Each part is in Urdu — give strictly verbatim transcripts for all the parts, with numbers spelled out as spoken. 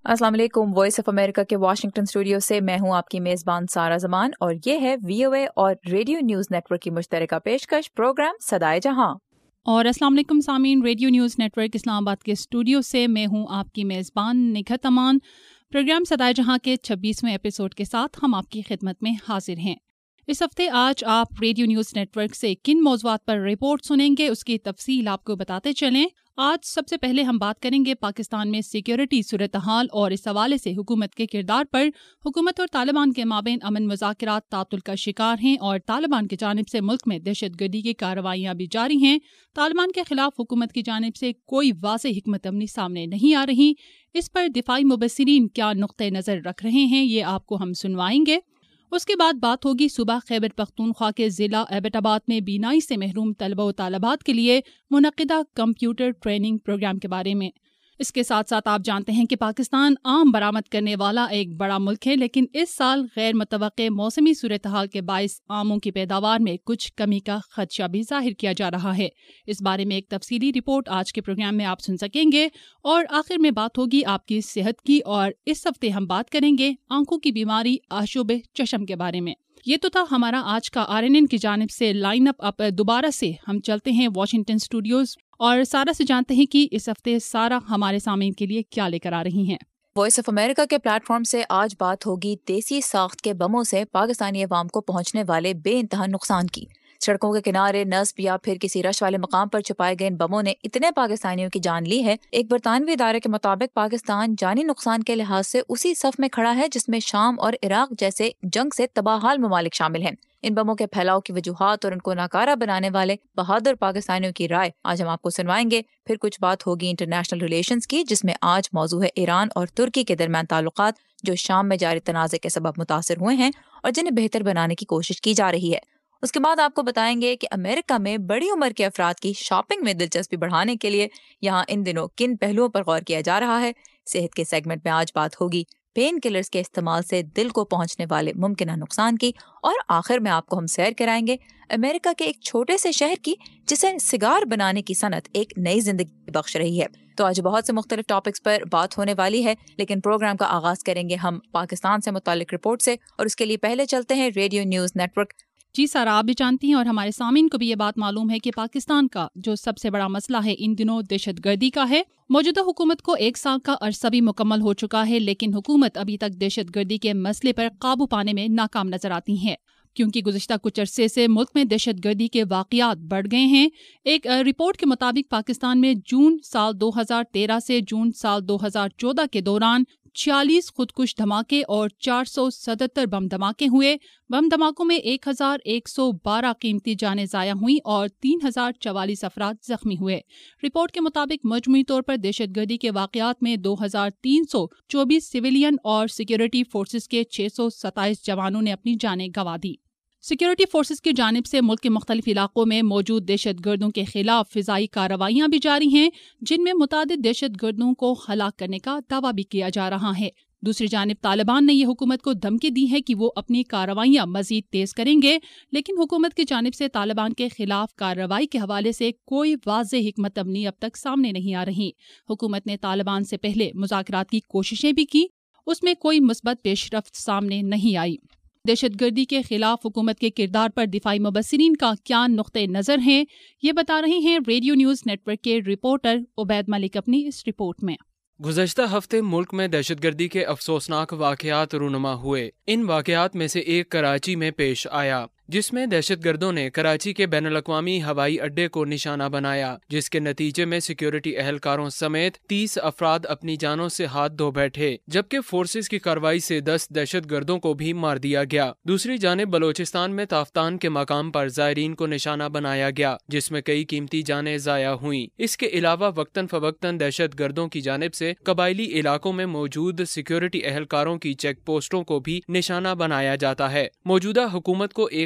السلام علیکم. وائس آف امریکہ کے واشنگٹن اسٹوڈیو سے میں ہوں آپ کی میزبان سارا زمان اور یہ ہے وی او اے اور ریڈیو نیوز نیٹ ورک کی مشترکہ پیشکش پروگرام صدائے جہاں. اور السلام علیکم سامعین، radio news network Islamabad کے اسٹوڈیو سے میں ہوں آپ کی میزبان نگہت امان. پروگرام صدائے جہاں کے چھبیسویں ایپیسوڈ کے ساتھ ہم آپ کی خدمت میں حاضر ہیں. اس ہفتے آج آپ ریڈیو نیوز نیٹ ورک سے کن موضوعات پر رپورٹ سنیں گے، اس کی تفصیل آپ کو بتاتے چلیں. آج سب سے پہلے ہم بات کریں گے پاکستان میں سیکیورٹی صورتحال اور اس حوالے سے حکومت کے کردار پر. حکومت اور طالبان کے مابین امن مذاکرات تعطل کا شکار ہیں اور طالبان کی جانب سے ملک میں دہشت گردی کی کارروائیاں بھی جاری ہیں. طالبان کے خلاف حکومت کی جانب سے کوئی واضح حکمت عملی سامنے نہیں آ رہی. اس پر دفاعی مبصرین کیا نقطہ نظر رکھ رہے ہیں، یہ آپ کو ہم سنوائیں گے. اس کے بعد بات ہوگی صوبہ خیبر پختونخوا کے ضلع ایبٹ آباد میں بینائی سے محروم طلبہ و طالبات کے لیے منعقدہ کمپیوٹر ٹریننگ پروگرام کے بارے میں. اس کے ساتھ ساتھ آپ جانتے ہیں کہ پاکستان آم برآمد کرنے والا ایک بڑا ملک ہے، لیکن اس سال غیر متوقع موسمی صورتحال کے باعث آموں کی پیداوار میں کچھ کمی کا خدشہ بھی ظاہر کیا جا رہا ہے. اس بارے میں ایک تفصیلی رپورٹ آج کے پروگرام میں آپ سن سکیں گے. اور آخر میں بات ہوگی آپ کی صحت کی، اور اس ہفتے ہم بات کریں گے آنکھوں کی بیماری آشوب چشم کے بارے میں. یہ تو تھا ہمارا آج کا آر این این کی جانب سے لائن اپ. اب دوبارہ سے ہم چلتے ہیں واشنگٹن اسٹوڈیوز اور سارا سے جانتے ہیں کہ اس ہفتے سارا ہمارے سامعین کے لیے کیا لے کر آ رہی ہیں. وائس آف امریکہ کے پلیٹ فارم سے آج بات ہوگی دیسی ساخت کے بموں سے پاکستانی عوام کو پہنچنے والے بے انتہا نقصان کی. سڑکوں کے کنارے نصب یا پھر کسی رش والے مقام پر چھپائے گئے ان بموں نے اتنے پاکستانیوں کی جان لی ہے. ایک برطانوی ادارے کے مطابق پاکستان جانی نقصان کے لحاظ سے اسی صف میں کھڑا ہے جس میں شام اور عراق جیسے جنگ سے تباہ حال ممالک شامل ہیں. ان بموں کے پھیلاؤ کی وجوہات اور ان کو ناکارہ بنانے والے بہادر پاکستانیوں کی رائے آج ہم آپ کو سنوائیں گے. پھر کچھ بات ہوگی انٹرنیشنل ریلیشنز کی، جس میں آج موضوع ہے ایران اور ترکی کے درمیان تعلقات جو شام میں جاری تنازع کے سبب متاثر ہوئے ہیں اور جنہیں بہتر بنانے کی کوشش کی جا رہی ہے. اس کے بعد آپ کو بتائیں گے کہ امریکہ میں بڑی عمر کے افراد کی شاپنگ میں دلچسپی بڑھانے کے لیے یہاں ان دنوں کن پہلوؤں پر غور کیا جا رہا ہے. صحت کے سیگمنٹ میں آج بات ہوگی پین کلرز کے استعمال سے دل کو پہنچنے والے ممکنہ نقصان کی، اور آخر میں آپ کو ہم سیر کرائیں گے امریکہ کے ایک چھوٹے سے شہر کی جسے سگار بنانے کی صنعت ایک نئی زندگی بخش رہی ہے. تو آج بہت سے مختلف ٹاپکس پر بات ہونے والی ہے، لیکن پروگرام کا آغاز کریں گے ہم پاکستان سے متعلق رپورٹ سے، اور اس کے لیے پہلے چلتے ہیں ریڈیو نیوز نیٹ ورک. جی سارا، آپ بھی جانتی ہیں اور ہمارے سامعین کو بھی یہ بات معلوم ہے کہ پاکستان کا جو سب سے بڑا مسئلہ ہے ان دنوں دہشت گردی کا ہے. موجودہ حکومت کو ایک سال کا عرصہ بھی مکمل ہو چکا ہے، لیکن حکومت ابھی تک دہشت گردی کے مسئلے پر قابو پانے میں ناکام نظر آتی ہے، کیونکہ گزشتہ کچھ عرصے سے ملک میں دہشت گردی کے واقعات بڑھ گئے ہیں. ایک رپورٹ کے مطابق پاکستان میں جون سال دو ہزار تیرہ سے جون سال دو ہزار چودہ کے دوران چھیالیس خودکش دھماکے اور چار سو ستتر بم دھماکے ہوئے. بم دھماکوں میں ایک ہزار ایک سو بارہ قیمتی جانیں ضائع ہوئیں اور تین ہزار چوالیس افراد زخمی ہوئے. رپورٹ کے مطابق مجموعی طور پر دہشت گردی کے واقعات میں دو ہزار تین سو چوبیس سویلین اور سیکیورٹی فورسز کے چھ سو ستائیس جوانوں نے اپنی جانیں گنوا دی. سیکیورٹی فورسز کی جانب سے ملک کے مختلف علاقوں میں موجود دہشت گردوں کے خلاف فضائی کارروائیاں بھی جاری ہیں، جن میں متعدد دہشت گردوں کو ہلاک کرنے کا دعویٰ بھی کیا جا رہا ہے. دوسری جانب طالبان نے یہ حکومت کو دھمکی دی ہے کہ وہ اپنی کارروائیاں مزید تیز کریں گے، لیکن حکومت کی جانب سے طالبان کے خلاف کارروائی کے حوالے سے کوئی واضح حکمت عملی اب تک سامنے نہیں آ رہی. حکومت نے طالبان سے پہلے مذاکرات کی کوششیں بھی کی، اس میں کوئی مثبت پیش رفت سامنے نہیں آئی. دہشت گردی کے خلاف حکومت کے کردار پر دفاعی مبصرین کا کیا نقطہ نظر ہے، یہ بتا رہے ہیں ریڈیو نیوز نیٹ ورک کے رپورٹر عبید ملک اپنی اس رپورٹ میں. گزشتہ ہفتے ملک میں دہشت گردی کے افسوسناک واقعات رونما ہوئے. ان واقعات میں سے ایک کراچی میں پیش آیا، جس میں دہشت گردوں نے کراچی کے بین الاقوامی ہوائی اڈے کو نشانہ بنایا، جس کے نتیجے میں سیکیورٹی اہلکاروں سمیت تیس افراد اپنی جانوں سے ہاتھ دھو بیٹھے، جبکہ فورسز کی کارروائی سے دس دہشت گردوں کو بھی مار دیا گیا. دوسری جانب بلوچستان میں تافتان کے مقام پر زائرین کو نشانہ بنایا گیا، جس میں کئی قیمتی جانیں ضائع ہوئیں. اس کے علاوہ وقتاً فوقتاً دہشت گردوں کی جانب سے قبائلی علاقوں میں موجود سیکیورٹی اہلکاروں کی چیک پوسٹوں کو بھی نشانہ بنایا جاتا ہے. موجودہ حکومت کو ایک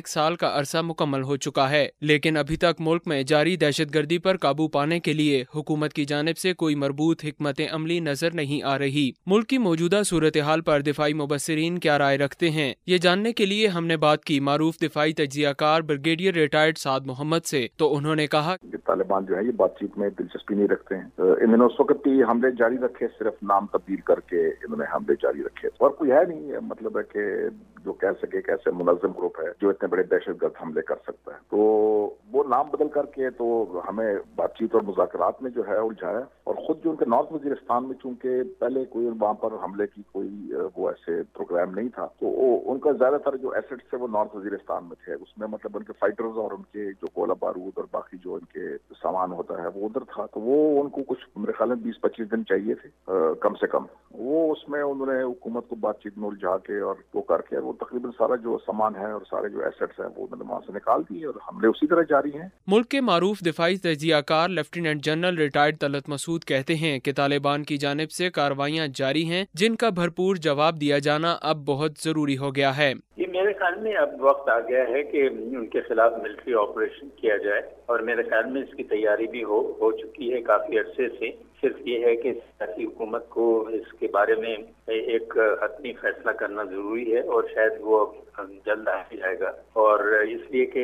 ایک سال کا عرصہ مکمل ہو چکا ہے، لیکن ابھی تک ملک میں جاری دہشت گردی پر قابو پانے کے لیے حکومت کی جانب سے کوئی مربوط حکمت عملی نظر نہیں آ رہی۔ ملک کی موجودہ صورتحال پر دفاعی مبصرین کیا رائے رکھتے ہیں، یہ جاننے کے لیے ہم نے بات کی معروف دفاعی تجزیہ کار بریگیڈیئر ریٹائرڈ سعد محمد سے، تو انہوں نے کہا طالبان جو ہے یہ بات چیت میں دلچسپی نہیں رکھتے ہیں، انہوں نے اس وقت بھی حملے جاری رکھے، صرف نام تبدیل کر کے انہوں نے حملے جاری رکھے، اور کوئی ہے نہیں مطلب ہے کہ جو کہہ سکے کہ ایسے منظم گروپ ہے جو اتنے بڑے دہشت گرد حملے کر سکتا ہے، تو وہ نام بدل کر کے تو ہمیں بات چیت اور مذاکرات میں جو ہے الجھایا، اور خود جو ان کے نارتھ وزیرستان میں چونکہ پہلے کوئی وہاں پر حملے کی کوئی وہ ایسے پروگرام نہیں تھا، تو ان کا زیادہ تر جو ایسٹس تھے وہ نارتھ وزیرستان میں تھے، اس میں مطلب ان کے فائٹرز اور ان کے جو گولہ بارود اور باقی جو ان کے سامان ہوتا ہے وہ ادھر تھا، تو وہ ان کو کچھ میرے خیال میں بیس پچیس دن چاہیے تھے کم سے کم، وہ اس میں انہوں نے حکومت کو بات چیت میں الجھا کے اور وہ کر کے وہ تقریباً سارا جو سامان ہے اور سارے جو ایسٹس ہیں وہ انہوں نے وہاں سے نکال دیے، اور حملے اسی طرح جاری ہیں۔ ملک کے معروف دفاعی تجزیہ کار lieutenant general retired Talat Masood کہتے ہیں کہ طالبان کی جانب سے کارروائیاں جاری ہیں جن کا بھرپور جواب دیا جانا اب بہت ضروری ہو گیا ہے۔ یہ میرے خیال میں اب وقت آ گیا ہے کہ ان کے خلاف ملٹری آپریشن کیا جائے، اور میرے خیال میں اس کی تیاری بھی ہو ہو چکی ہے کافی عرصے سے، صرف یہ ہے کہ سیاسی حکومت کو اس کے بارے میں ایک حتمی فیصلہ کرنا ضروری ہے، اور شاید وہ جلد آ جائے گا، اور اس لیے کہ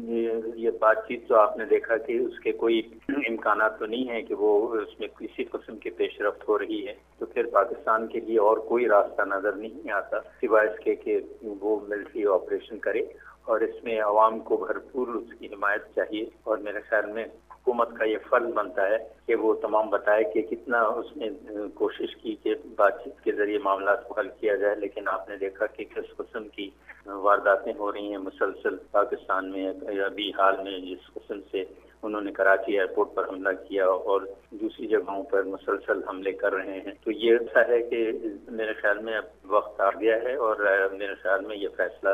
یہ بات چیت تو آپ نے دیکھا کہ اس کے کوئی امکانات تو نہیں ہے کہ وہ اس میں کسی قسم کی پیش رفت ہو رہی ہے، تو پھر پاکستان کے لیے اور کوئی راستہ نظر نہیں آتا سوائے اس کے کہ وہ ملٹری آپریشن کرے، اور اس میں عوام کو بھرپور اس کی حمایت چاہیے، اور میرے خیال میں حکومت کا یہ فرض بنتا ہے کہ وہ تمام بتائے کہ کتنا اس نے کوشش کی کہ بات چیت کے ذریعے معاملات کو حل کیا جائے، لیکن آپ نے دیکھا کہ کس قسم کی وارداتیں ہو رہی ہیں مسلسل پاکستان میں، ابھی حال میں جس قسم سے انہوں نے کراچی ایئرپورٹ پر حملہ کیا اور دوسری جگہوں پر مسلسل حملے کر رہے ہیں، تو یہ ایسا ہے کہ میرے خیال میں اب وقت آ گیا ہے، اور میرے خیال میں یہ فیصلہ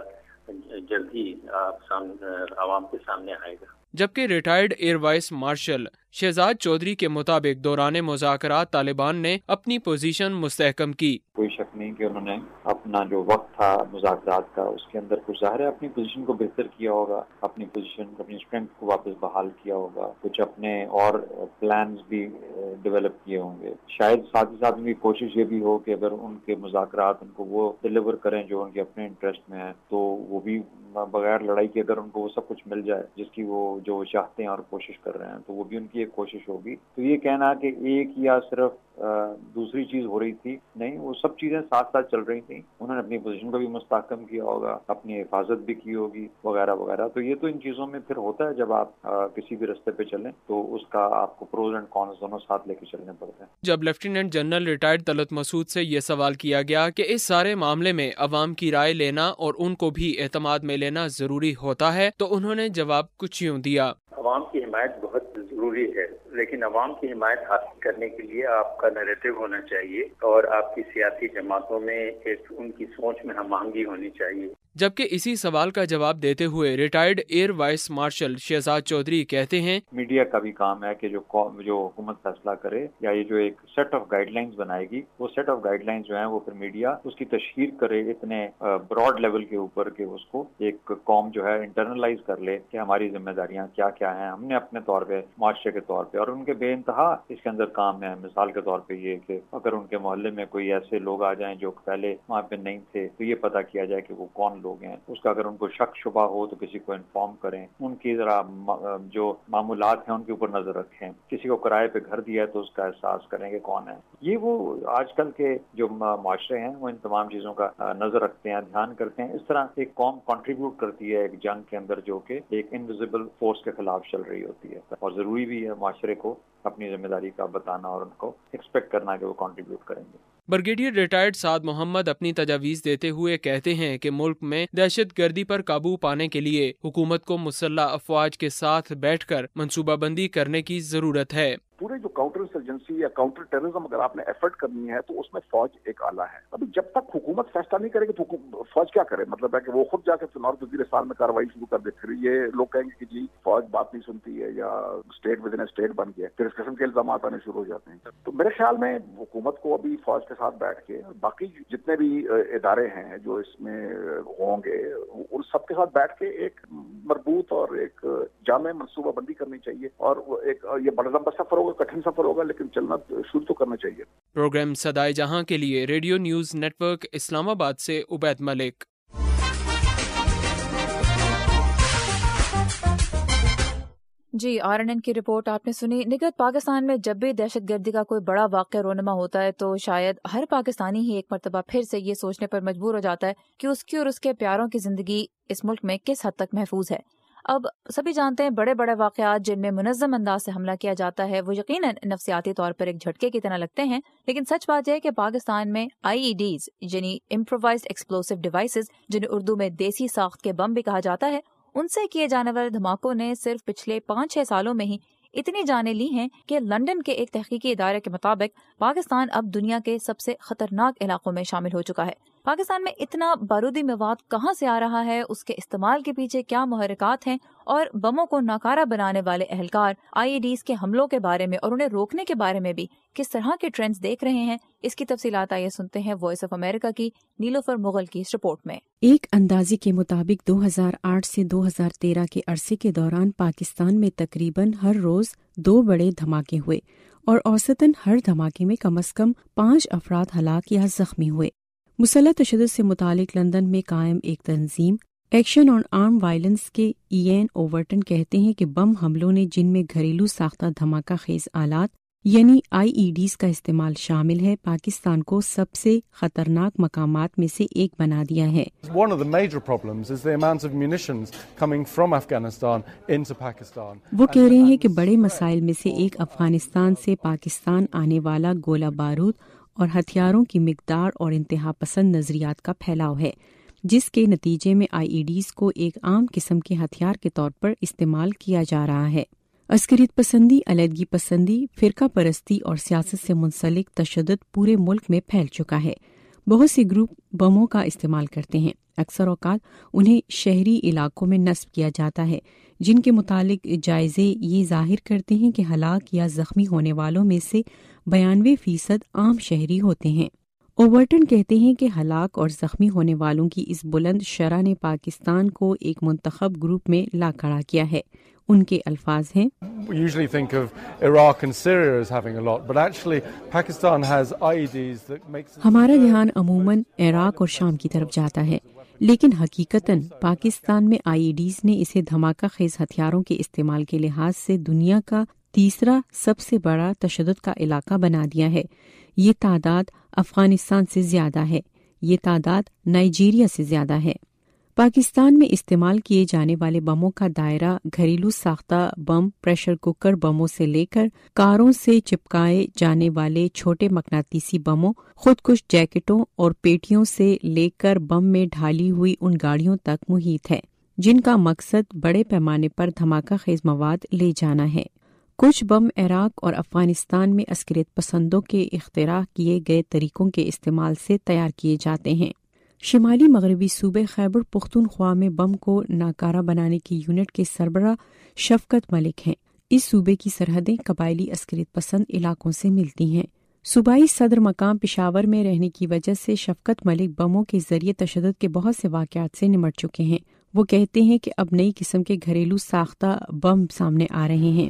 جلد ہی آپ عوام کے سامنے آئے گا۔ جبکہ retired air vice marshal Shahzad Chaudhry کے مطابق دوران مذاکرات طالبان نے اپنی پوزیشن مستحکم کی۔ کوئی شک نہیں کہ انہوں نے اپنا جو وقت تھا مذاکرات کا اس کے اندر کچھ ظاہر ہے اپنی پوزیشن کو بہتر کیا ہوگا، اپنی پوزیشن اپنی اسٹرینتھ کو واپس بحال کیا ہوگا، کچھ اپنے اور پلانز بھی ڈیولپ کیے ہوں گے، شاید ساتھ ہی ساتھ ان کی کوشش یہ بھی ہو کہ اگر ان کے مذاکرات ان کو وہ ڈیلیور کریں جو ان کے اپنے انٹرسٹ میں ہے، تو وہ بھی بغیر لڑائی کے اگر ان کو وہ سب کچھ مل جائے جس کی وہ جو چاہتے ہیں اور کوشش کر رہے ہیں، تو وہ بھی ان کی ایک کوشش ہوگی۔ تو یہ کہنا کہ ایک یا صرف دوسری چیز ہو رہی تھی، نہیں، وہ سب چیزیں ساتھ ساتھ چل رہی تھیں، انہوں نے اپنی پوزیشن کو بھی مستحکم کیا ہوگا، اپنی حفاظت بھی کی ہوگی وغیرہ وغیرہ۔ تو یہ تو ان چیزوں میں پھر ہوتا ہے جب آپ کسی بھی رستے پہ چلیں تو اس کا آپ کو پروز اینڈ کونز دونوں ساتھ لے کے چلنے پڑتے ہیں۔ جب lieutenant general retired Talat Masood سے یہ سوال کیا گیا کہ اس سارے معاملے میں عوام کی رائے لینا اور ان کو بھی اعتماد میں لینا ضروری ہوتا ہے، تو انہوں نے جواب کچھ یوں دیا۔ عوام کی حمایت بہت ضروری ہے، لیکن عوام کی حمایت حاصل کرنے کے لیے آپ کا نیریٹو ہونا چاہیے، اور آپ کی سیاسی جماعتوں میں ایک ان کی سوچ میں ہم آہنگی ہونی چاہیے۔ جبکہ اسی سوال کا جواب دیتے ہوئے retired air vice marshal Shahzad Chaudhry کہتے ہیں، میڈیا کا بھی کام ہے کہ جو جو حکومت فیصلہ کرے یا یہ جو ایک سیٹ آف گائیڈ لائنز بنائے گی، وہ سیٹ آف گائیڈ لائنز جو ہیں وہ پھر میڈیا اس کی تشہیر کرے اتنے براڈ لیول کے اوپر کہ اس کو ایک قوم جو ہے انٹرنلائز کر لے کہ ہماری ذمہ داریاں کیا کیا ہیں، ہم نے اپنے طور پہ معاشرے کے طور پہ، اور ان کے بے انتہا اس کے اندر کام ہے۔ مثال کے طور پہ یہ کہ اگر ان کے محلے میں کوئی ایسے لوگ آ جائیں جو پہلے وہاں پہ نہیں تھے، تو یہ پتہ کیا جائے کہ وہ کون لوگ ہیں، اس کا اگر ان کو شک شبہ ہو تو کسی کو انفارم کریں، ان کی ذرا جو معمولات ہیں ان کے اوپر نظر رکھیں، کسی کو کرائے پہ گھر دیا ہے تو اس کا احساس کریں کہ کون ہے۔ یہ وہ آج کل کے جو معاشرے ہیں وہ ان تمام چیزوں کا نظر رکھتے ہیں، دھیان کرتے ہیں۔ اس طرح ایک قوم کنٹریبیوٹ کرتی ہے ایک جنگ کے اندر جو کہ ایک انویزیبل فورس کے خلاف چل رہی ہوتی ہے، اور ضروری بھی ہے معاشرے کو اپنی ذمہ داری کا بتانا اور ان کو ایکسپیکٹ کرنا کہ وہ کنٹریبیوٹ کریں گے۔ بریگیڈیئر ریٹائرڈ سعد محمد اپنی تجاویز دیتے ہوئے کہتے ہیں کہ ملک میں دہشت گردی پر قابو پانے کے لیے حکومت کو مسلح افواج کے ساتھ بیٹھ کر منصوبہ بندی کرنے کی ضرورت ہے۔ पूरे जो काउंटर इंसर्जेंसी या काउंटर टेररिज्म अगर आपने एफर्ट करनी है तो उसमें फौज एक आला है। अभी जब तक हुकूमत फैसला नहीं करेगी तो फौज क्या करे, मतलब है कि वो खुद जाकर नॉर्थ वजीरिस्तान में कार्रवाई शुरू कर दे, फिर ये लोग कहेंगे कि जी फौज बात नहीं सुनती है या स्टेट विद इन स्टेट बन गया, फिर इस किस्म के इल्जाम आने शुरू हो जाते हैं। तो मेरे ख्याल में हुकूमत को अभी फौज के साथ बैठ के बाकी जितने भी इदारे हैं जो इसमें होंगे उन सबके साथ बैठ के एक मजबूत और एक जामे मनसूबा बंदी करनी चाहिए। और एक ये बड़ा लंबा सफर होगा, कठिन सफर होगा, लेकिन चलना शुरू तो करना चाहिए। प्रोग्राम सदाए जहां के लिए रेडियो न्यूज नेटवर्क इस्लामाबाद से उबैद मलिक। जी, आर एन एन की रिपोर्ट आपने सुनी। निगत पाकिस्तान में जब भी दहशतगर्दी का कोई बड़ा वाक़या रोनमा होता है तो शायद हर पाकिस्तानी ही एक मरतबा फिर से ये सोचने पर मजबूर हो जाता है कि उसकी और उसके प्यारों की जिंदगी इस मुल्क में किस हद तक महफूज है। अब सभी जानते हैं बड़े बड़े वाक़यात जिनमें मुनज़्ज़म अंदाज से हमला किया जाता है वो यकीनन नफ्सियाती तौर पर एक झटके की तरह लगते हैं, लेकिन सच बात यह है कि पाकिस्तान में आई ई डीज़ यानी इम्प्रोवाइज्ड एक्सप्लोसिव डिवाइसेस, जिन्हें उर्दू में देसी साख्त के बम भी कहा जाता है, उनसे किए जाने वाले धमाकों ने सिर्फ पिछले पाँच छह सालों में ही इतनी जानें ली हैं कि लंदन के एक तहकीकी इदारे के मुताबिक पाकिस्तान अब दुनिया के सबसे खतरनाक इलाकों में शामिल हो चुका है। पाकिस्तान में इतना बारूदी मवाद कहाँ से आ रहा है, उसके इस्तेमाल के पीछे क्या मुहर्रिकात हैं और बमों को नाकारा बनाने वाले एहलकार आई ई डीज़ के हमलों के बारे में और उन्हें रोकने के बारे में भी किस तरह के ट्रेंड्स देख रहे हैं, इसकी तफसीलात आइए सुनते हैं वॉइस ऑफ अमेरिका की नीलोफर मुगल की इस रिपोर्ट में। एक अंदाजे के मुताबिक दो हज़ार आठ से दो हज़ार तेरह के अरसे के दौरान पाकिस्तान में तकरीबन हर रोज दो बड़े धमाके हुए और औसतन हर धमाके में कम अज कम पाँच अफराद हलाक या जख्मी हुए। मुसल्लह तशद्दुद से मुतालिक लंदन में कायम एक तंजीम एक्शन ऑन आर्म वायलेंस के इएन ओवरटन कहते हैं कि बम हमलों ने, जिनमें घरेलू साख्ता धमाका खेज आलात यानी आई ई डीज़ का इस्तेमाल शामिल है, पाकिस्तान को सबसे खतरनाक मकामात में से एक बना दिया है। One of the major problems is the amount of munitions coming from Afghanistan into Pakistan. वो कह रहे हैं कि बड़े मसाइल में से एक अफगानिस्तान से पाकिस्तान आने वाला गोला बारूद और हथियारों की मिकदार और इंतहा पसंद नजरियात का फैलाव है, जिसके नतीजे में आई ई डीज़ को एक आम किस्म के हथियार के तौर पर इस्तेमाल किया जा रहा है। अस्करियत पसंदी, अलहदगी पसंदी, फिरका परस्ती और सियासत से मुंसलिक तशद्दुद पूरे मुल्क में फैल चुका है। बहुत से ग्रुप बमों का इस्तेमाल करते हैं। अक्सर औकात उन्हें शहरी इलाकों में नस्ब किया जाता है, जिनके मुतालिक जायजे ये जाहिर करते हैं कि हलाक या जख्मी होने वालों में से बयानवे फीसद आम शहरी होते हैं। ओवरटन कहते हैं कि हलाक और जख्मी होने वालों की इस बुलंद शरह ने पाकिस्तान को एक मुंतखब ग्रुप में ला खड़ा किया है। उनके अल्फाज हैं, We usually think of Iraq and Syria as having a lot, but actually Pakistan has I E Ds that makes हमारा ध्यान अमूमन इराक और शाम की तरफ जाता है, लेकिन हकीकतन पाकिस्तान में आई ई डीज़ ने इसे धमाका खेज हथियारों के इस्तेमाल के लिहाज से दुनिया का तीसरा सबसे बड़ा तशद्दुद का इलाका बना दिया है। ये तादाद अफगानिस्तान से ज्यादा है, ये तादाद नाइजीरिया से ज्यादा है। पाकिस्तान में इस्तेमाल किए जाने वाले बमों का दायरा घरेलू साख्ता बम, प्रेशर कुकर बमों से लेकर कारों से चिपकाए जाने वाले छोटे मकनातीसी बमों, खुदकुश जैकेटों और पेटियों से लेकर बम में ढाली हुई उन गाड़ियों तक मुहित है, जिनका मकसद बड़े पैमाने पर धमाका खेज मवाद ले जाना है। कुछ बम इराक और अफगानिस्तान में अस्करियत पसंदों के इख्तिरा किए गए तरीकों के इस्तेमाल से तैयार किए जाते हैं। शिमाली मगरबी सूबे खैबर पुख्तूनख्वा में बम को नाकारा बनाने की यूनिट के सरबराह शफकत मलिक हैं। इस सूबे की सरहदें कबायली अस्करियत पसंद इलाकों से मिलती हैं। सूबाई सदर मकाम पेशावर में रहने की वजह से शफकत मलिक बमों के जरिए तशद्दुद के बहुत से वाक़यात से निमट चुके हैं। वो कहते हैं कि अब नई किस्म के घरेलू साख्ता बम सामने आ रहे हैं।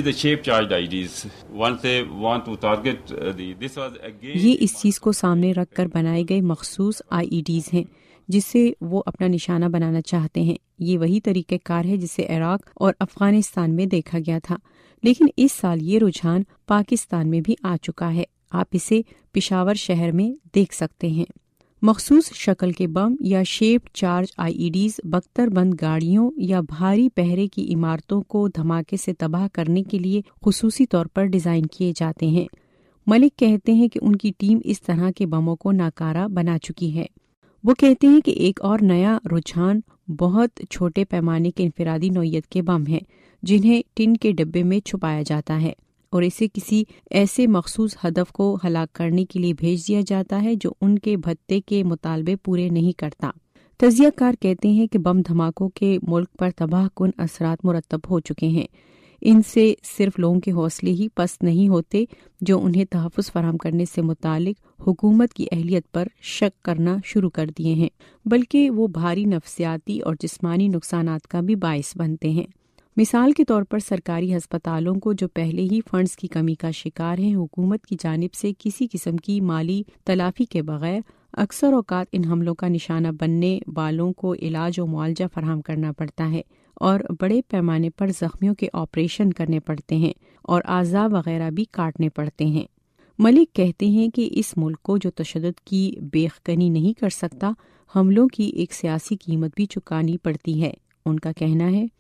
ये इस चीज को सामने रख कर बनाए गए मखसूस आई ई डीज़ हैं, जिससे वो अपना निशाना बनाना चाहते हैं। ये वही तरीक़ेकार है जिसे इराक और अफगानिस्तान में देखा गया था, लेकिन इस साल ये रुझान पाकिस्तान में भी आ चुका है। आप इसे पेशावर शहर में देख सकते हैं। मखसूस शक्ल के बम या शेप्ड चार्ज आई ई डीज़ बख्तर बंद गाड़ियों या भारी पहरे की इमारतों को धमाके से तबाह करने के लिए खुसूसी तौर पर डिज़ाइन किए जाते हैं। मलिक कहते हैं कि उनकी टीम इस तरह के बमों को नाकारा बना चुकी है। वो कहते हैं कि एक और नया रुझान बहुत छोटे पैमाने के इनफरादी नौइयत के बम हैं, जिन्हें टिन के डिब्बे में छुपाया जाता है। اور اسے کسی ایسے مخصوص ہدف کو ہلاک کرنے کے لیے بھیج دیا جاتا ہے جو ان کے بھتے کے مطالبے پورے نہیں کرتا۔ تجزیہ کار کہتے ہیں کہ بم دھماکوں کے ملک پر تباہ کن اثرات مرتب ہو چکے ہیں۔ ان سے صرف لوگوں کے حوصلے ہی پست نہیں ہوتے جو انہیں تحفظ فراہم کرنے سے متعلق حکومت کی اہلیت پر شک کرنا شروع کر دیے ہیں، بلکہ وہ بھاری نفسیاتی اور جسمانی نقصانات کا بھی باعث بنتے ہیں۔ مثال کے طور پر سرکاری ہسپتالوں کو جو پہلے ہی فنڈز کی کمی کا شکار ہیں، حکومت کی جانب سے کسی قسم کی مالی تلافی کے بغیر اکثر اوقات ان حملوں کا نشانہ بننے والوں کو علاج و معالجہ فراہم کرنا پڑتا ہے اور بڑے پیمانے پر زخمیوں کے آپریشن کرنے پڑتے ہیں اور اعضاء وغیرہ بھی کاٹنے پڑتے ہیں۔ ملک کہتے ہیں کہ اس ملک کو جو تشدد کی بیخکنی نہیں کر سکتا، حملوں کی ایک سیاسی قیمت بھی چکانی پڑتی ہے۔ ان کا کہنا ہے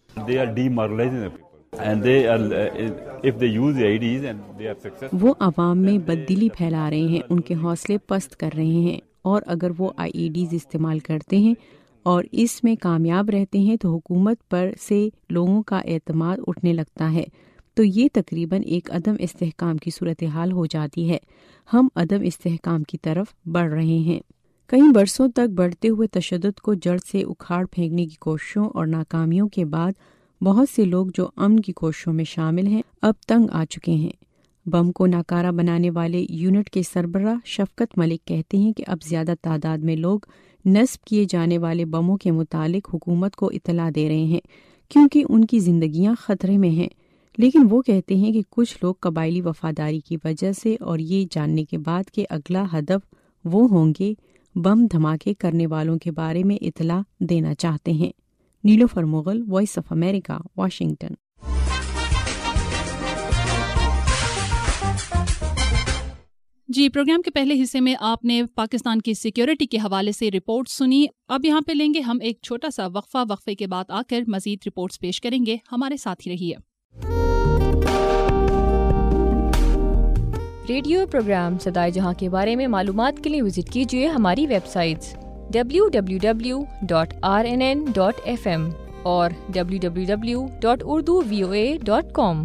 وہ عوام میں بددلی پھیلا رہے ہیں، ان کے حوصلے پست کر رہے ہیں، اور اگر وہ آئی ای ڈیز استعمال کرتے ہیں اور اس میں کامیاب رہتے ہیں تو حکومت پر سے لوگوں کا اعتماد اٹھنے لگتا ہے، تو یہ تقریباً ایک عدم استحکام کی صورتحال ہو جاتی ہے۔ ہم عدم استحکام کی طرف بڑھ رہے ہیں۔ کئی برسوں تک بڑھتے ہوئے تشدد کو جڑ سے اکھاڑ پھینکنے کی کوششوں اور ناکامیوں کے بعد بہت سے لوگ جو امن کی کوششوں میں شامل ہیں اب تنگ آ چکے ہیں۔ بم کو ناکارہ بنانے والے یونٹ کے سربراہ شفقت ملک کہتے ہیں کہ اب زیادہ تعداد میں لوگ نصب کیے جانے والے بموں کے متعلق حکومت کو اطلاع دے رہے ہیں کیونکہ ان کی زندگیاں خطرے میں ہیں، لیکن وہ کہتے ہیں کہ کچھ لوگ قبائلی وفاداری کی وجہ سے اور یہ جاننے کے بعد کہ اگلا ہدف وہ ہوں گے، بم دھماکے کرنے والوں کے بارے میں اطلاع دینا چاہتے ہیں۔ Nilofar Mughal, voice of America, Washington. جی، پروگرام کے پہلے حصے میں آپ نے پاکستان کی سیکیورٹی کے حوالے سے رپورٹ سنی۔ اب یہاں پہ لیں گے ہم ایک چھوٹا سا وقفہ، وقفے کے بعد آ کر مزید رپورٹس پیش کریں گے۔ ہمارے ساتھ ہی رہیے۔ ریڈیو پروگرام صدائے جہاں کے بارے میں معلومات کے لیے وزٹ کیجیے ہماری websites W W W dot R N N dot F M اور W W W dot Urdu V O A dot com.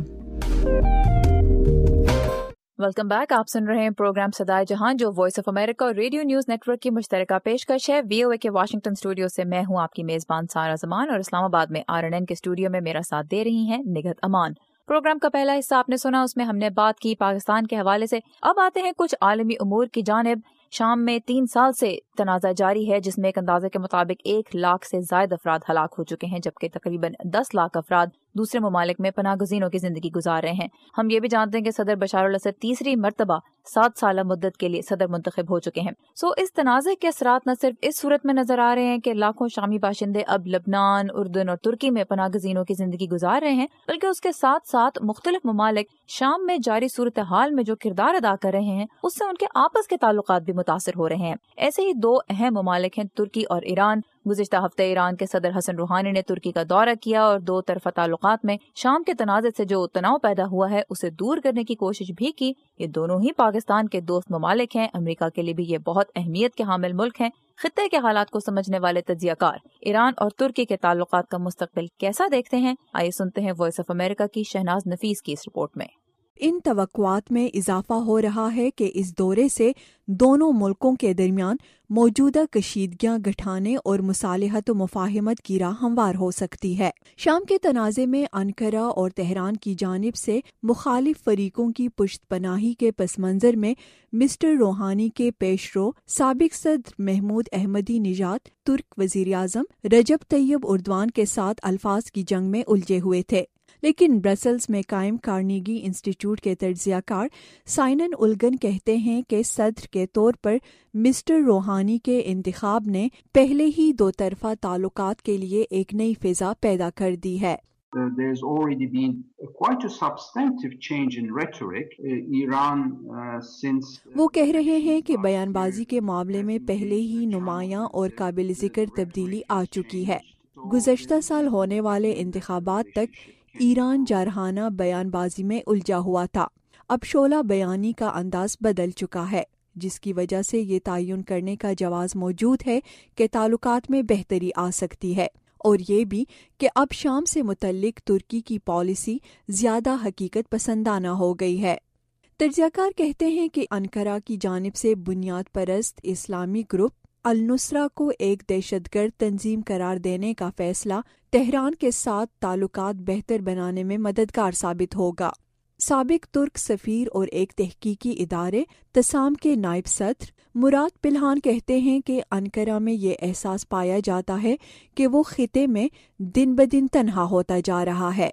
Welcome back, آپ سن رہے ہیں پروگرام صدائے جہاں جو وائس آف امریکہ اور ریڈیو نیوز نیٹ ورک کی مشترکہ پیشکش ہے۔ وی او اے کے واشنگٹن اسٹوڈیو سے میں ہوں آپ کی میزبان سارا زمان، اور اسلام آباد میں آر این این کے اسٹوڈیو میں میرا ساتھ دے رہی ہیں نگہت امان۔ پروگرام کا پہلا حصہ آپ نے سنا، اس میں ہم نے بات کی پاکستان کے حوالے سے۔ اب آتے ہیں کچھ عالمی امور کی جانب۔ شام میں تین سال سے تنازع جاری ہے جس میں ایک اندازے کے مطابق ایک لاکھ سے زائد افراد ہلاک ہو چکے ہیں، جبکہ تقریباً دس لاکھ افراد دوسرے ممالک میں پناہ گزینوں کی زندگی گزار رہے ہیں۔ ہم یہ بھی جانتے ہیں کہ صدر بشار الاسد تیسری مرتبہ سات سالہ مدت کے لیے صدر منتخب ہو چکے ہیں۔ سو اس تنازع کے اثرات نہ صرف اس صورت میں نظر آ رہے ہیں کہ لاکھوں شامی باشندے اب لبنان، اردن اور ترکی میں پناہ گزینوں کی زندگی گزار رہے ہیں، بلکہ اس کے ساتھ ساتھ مختلف ممالک شام میں جاری صورتحال میں جو کردار ادا کر رہے ہیں اس سے ان کے آپس کے تعلقات بھی متاثر ہو رہے ہیں۔ ایسے ہی دو اہم ممالک ہیں ترکی اور ایران۔ گزشتہ ہفتے ایران کے صدر حسن روحانی نے ترکی کا دورہ کیا اور دو طرفہ تعلقات میں شام کے تنازع سے جو تناؤ پیدا ہوا ہے اسے دور کرنے کی کوشش بھی کی۔ یہ دونوں ہی پاکستان کے دوست ممالک ہیں، امریکہ کے لیے بھی یہ بہت اہمیت کے حامل ملک ہیں۔ خطے کے حالات کو سمجھنے والے تجزیہ کار ایران اور ترکی کے تعلقات کا مستقبل کیسا دیکھتے ہیں؟ آئیے سنتے ہیں وائس آف امریکہ کی شہناز نفیس کی اس رپورٹ میں۔ ان توقعات میں اضافہ ہو رہا ہے کہ اس دورے سے دونوں ملکوں کے درمیان موجودہ کشیدگیاں گھٹانے اور مصالحت و مفاہمت کی راہ ہموار ہو سکتی ہے۔ شام کے تنازع میں انقرہ اور تہران کی جانب سے مخالف فریقوں کی پشت پناہی کے پس منظر میں مسٹر روحانی کے پیش رو سابق صدر محمود احمدی نژاد ترک وزیر اعظم رجب طیب اردوان کے ساتھ الفاظ کی جنگ میں الجھے ہوئے تھے، لیکن برسلز میں قائم کارنیگی انسٹی ٹیوٹ کے تجزیہ کار سائنن الگن کہتے ہیں کہ صدر کے طور پر مسٹر روحانی کے انتخاب نے پہلے ہی دو طرفہ تعلقات کے لیے ایک نئی فضا پیدا کر دی ہے۔ There's already been quite a substantive change in rhetoric. Iran uh, since وہ کہہ رہے ہیں کہ بیان بازی کے معاملے میں پہلے ہی نمایاں اور قابل ذکر تبدیلی آ چکی ہے۔ گزشتہ سال ہونے والے انتخابات تک ایران جارحانہ بیان بازی میں الجھا ہوا تھا، اب شعلہ بیانی کا انداز بدل چکا ہے، جس کی وجہ سے یہ تعین کرنے کا جواز موجود ہے کہ تعلقات میں بہتری آ سکتی ہے، اور یہ بھی کہ اب شام سے متعلق ترکی کی پالیسی زیادہ حقیقت پسندانہ ہو گئی ہے۔ تجزیہ کار کہتے ہیں کہ انقرہ کی جانب سے بنیاد پرست اسلامی گروپ النصرہ کو ایک دہشت گرد تنظیم قرار دینے کا فیصلہ تہران کے ساتھ تعلقات بہتر بنانے میں مددگار ثابت ہوگا۔ سابق ترک سفیر اور ایک تحقیقی ادارے تسام کے نائب صدر مراد پلہان کہتے ہیں کہ انقرہ میں یہ احساس پایا جاتا ہے کہ وہ خطے میں دن بدن تنہا ہوتا جا رہا ہے۔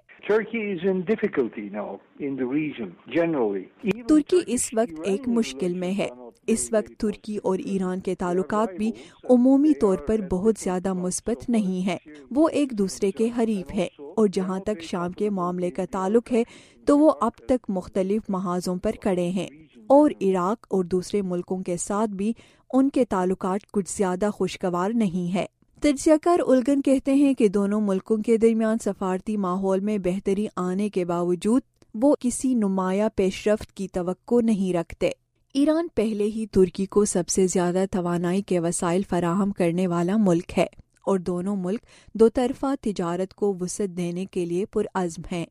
ترکی اس وقت ایک مشکل میں ہے۔ اس وقت ترکی اور ایران کے تعلقات بھی عمومی طور پر بہت زیادہ مثبت نہیں ہیں۔ وہ ایک دوسرے کے حریف ہیں، اور جہاں تک شام کے معاملے کا تعلق ہے تو وہ اب تک مختلف محاذوں پر کھڑے ہیں، اور عراق اور دوسرے ملکوں کے ساتھ بھی ان کے تعلقات کچھ زیادہ خوشگوار نہیں ہے۔ تجزیہ کار الگن کہتے ہیں کہ دونوں ملکوں کے درمیان سفارتی ماحول میں بہتری آنے کے باوجود وہ کسی نمایاں پیش رفت کی توقع نہیں رکھتے۔ ایران پہلے ہی ترکی کو سب سے زیادہ توانائی کے وسائل فراہم کرنے والا ملک ہے، اور دونوں ملک دو طرفہ تجارت کو وسعت دینے کے لیے پرعزم ہیں۔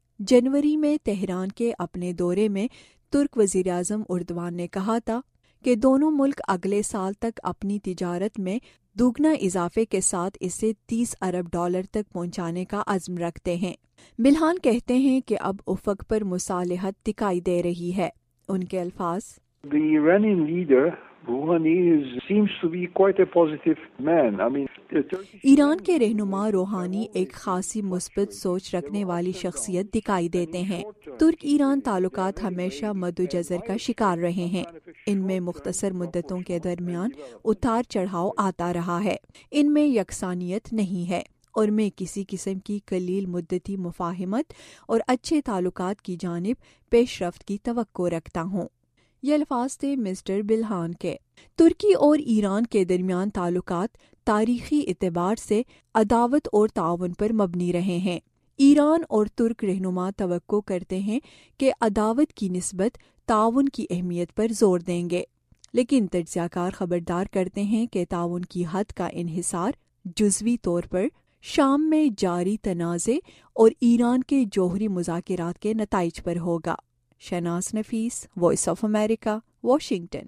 جنوری میں تہران کے اپنے دورے میں ترک وزیر اعظم اردوان نے کہا تھا کہ دونوں ملک اگلے سال تک اپنی تجارت میں دوگنا اضافے کے ساتھ اسے تیس ارب ڈالر تک پہنچانے کا عزم رکھتے ہیں۔ بلہان کہتے ہیں کہ اب افق پر مصالحت دکھائی دے رہی ہے۔ ان کے الفاظ: The Iranian leader Rouhani is, seems to be quite a positive man. I mean, Iran کے رہنما روحانی ایک خاصی مثبت سوچ رکھنے والی شخصیت دکھائی دیتے ہیں۔ ترک ایران تعلقات ہمیشہ مد و جزر کا شکار رہے ہیں۔ ان میں مختصر مدتوں کے درمیان اتار چڑھاؤ آتا رہا ہے۔ ان میں یکسانیت نہیں ہے، اور میں کسی قسم کی قلیل مدتی مفاہمت اور اچھے تعلقات کی جانب پیش رفت کی توقع رکھتا ہوں۔ یہ الفاظ تھے مسٹر بلہان کے۔ ترکی اور ایران کے درمیان تعلقات تاریخی اعتبار سے عداوت اور تعاون پر مبنی رہے ہیں۔ ایران اور ترک رہنما توقع کرتے ہیں کہ عداوت کی نسبت تعاون کی اہمیت پر زور دیں گے، لیکن تجزیہ کار خبردار کرتے ہیں کہ تعاون کی حد کا انحصار جزوی طور پر شام میں جاری تنازع اور ایران کے جوہری مذاکرات کے نتائج پر ہوگا۔ Shahnaz Nafees, voice of America, Washington.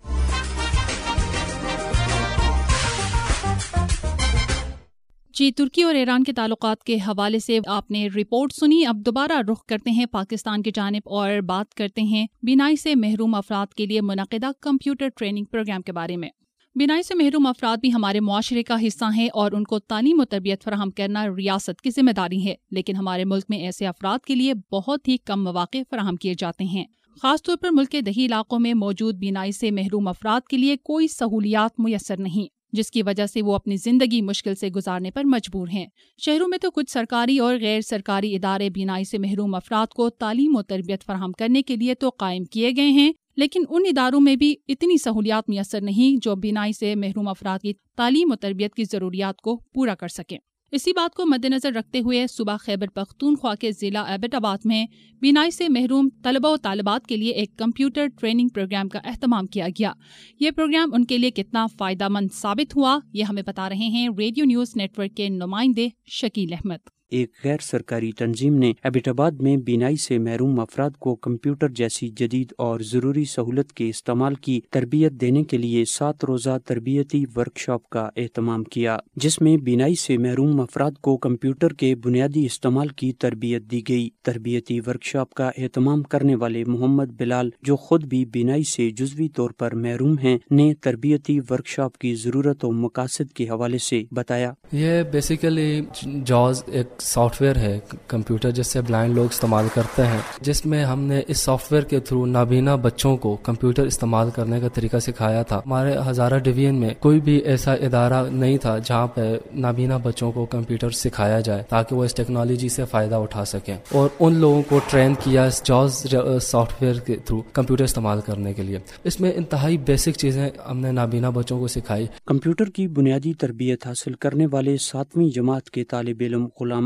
جی، ترکی اور ایران کے تعلقات کے حوالے سے آپ نے رپورٹ سنی۔ اب دوبارہ رخ کرتے ہیں پاکستان کی جانب اور بات کرتے ہیں بینائی سے محروم افراد کے لیے منعقدہ کمپیوٹر ٹریننگ پروگرام کے بارے میں۔ بینائی سے محروم افراد بھی ہمارے معاشرے کا حصہ ہیں اور ان کو تعلیم و تربیت فراہم کرنا ریاست کی ذمہ داری ہے، لیکن ہمارے ملک میں ایسے افراد کے لیے بہت ہی کم مواقع فراہم کیے جاتے ہیں۔ خاص طور پر ملک کے دیہی علاقوں میں موجود بینائی سے محروم افراد کے لیے کوئی سہولیات میسر نہیں، جس کی وجہ سے وہ اپنی زندگی مشکل سے گزارنے پر مجبور ہیں۔ شہروں میں تو کچھ سرکاری اور غیر سرکاری ادارے بینائی سے محروم افراد کو تعلیم و تربیت فراہم کرنے کے لیے تو قائم کیے گئے ہیں، لیکن ان اداروں میں بھی اتنی سہولیات میسر نہیں جو بینائی سے محروم افراد کی تعلیم و تربیت کی ضروریات کو پورا کر سکیں۔ اسی بات کو مد نظر رکھتے ہوئے صوبہ خیبر پختونخوا کے ضلع ایبٹ آباد میں بینائی سے محروم طلبہ و طالبات کے لیے ایک کمپیوٹر ٹریننگ پروگرام کا اہتمام کیا گیا۔ یہ پروگرام ان کے لیے کتنا فائدہ مند ثابت ہوا، یہ ہمیں بتا رہے ہیں ریڈیو نیوز نیٹ ورک کے نمائندے شکیل احمد۔ ایک غیر سرکاری تنظیم نے ایبٹ آباد میں بینائی سے محروم افراد کو کمپیوٹر جیسی جدید اور ضروری سہولت کے استعمال کی تربیت دینے کے لیے سات روزہ تربیتی ورکشاپ کا اہتمام کیا، جس میں بینائی سے محروم افراد کو کمپیوٹر کے بنیادی استعمال کی تربیت دی گئی۔ تربیتی ورکشاپ کا اہتمام کرنے والے محمد بلال، جو خود بھی بینائی سے جزوی طور پر محروم ہیں، نے تربیتی ورکشاپ کی ضرورت و مقاصد کے حوالے سے بتایا۔ یہ بیسیکلی جاز ایک سافٹ ویئر ہے کمپیوٹر جس سے بلائنڈ لوگ استعمال کرتے ہیں، جس میں ہم نے اس سافٹ ویئر کے تھرو نابینا بچوں کو کمپیوٹر استعمال کرنے کا طریقہ سکھایا تھا۔ ہمارے ہزارہ ڈویژن میں کوئی بھی ایسا ادارہ نہیں تھا جہاں پہ نابینا بچوں کو کمپیوٹر سکھایا جائے تاکہ وہ اس ٹیکنالوجی سے فائدہ اٹھا سکیں، اور ان لوگوں کو ٹرین کیا اس جاز سافٹ ویئر کے تھرو کمپیوٹر استعمال کرنے کے لیے۔ اس میں انتہائی بیسک چیزیں ہم نے نابینا بچوں کو سکھائی۔ کمپیوٹر کی بنیادی تربیت حاصل کرنے والے ساتویں جماعت کے طالب علم غلام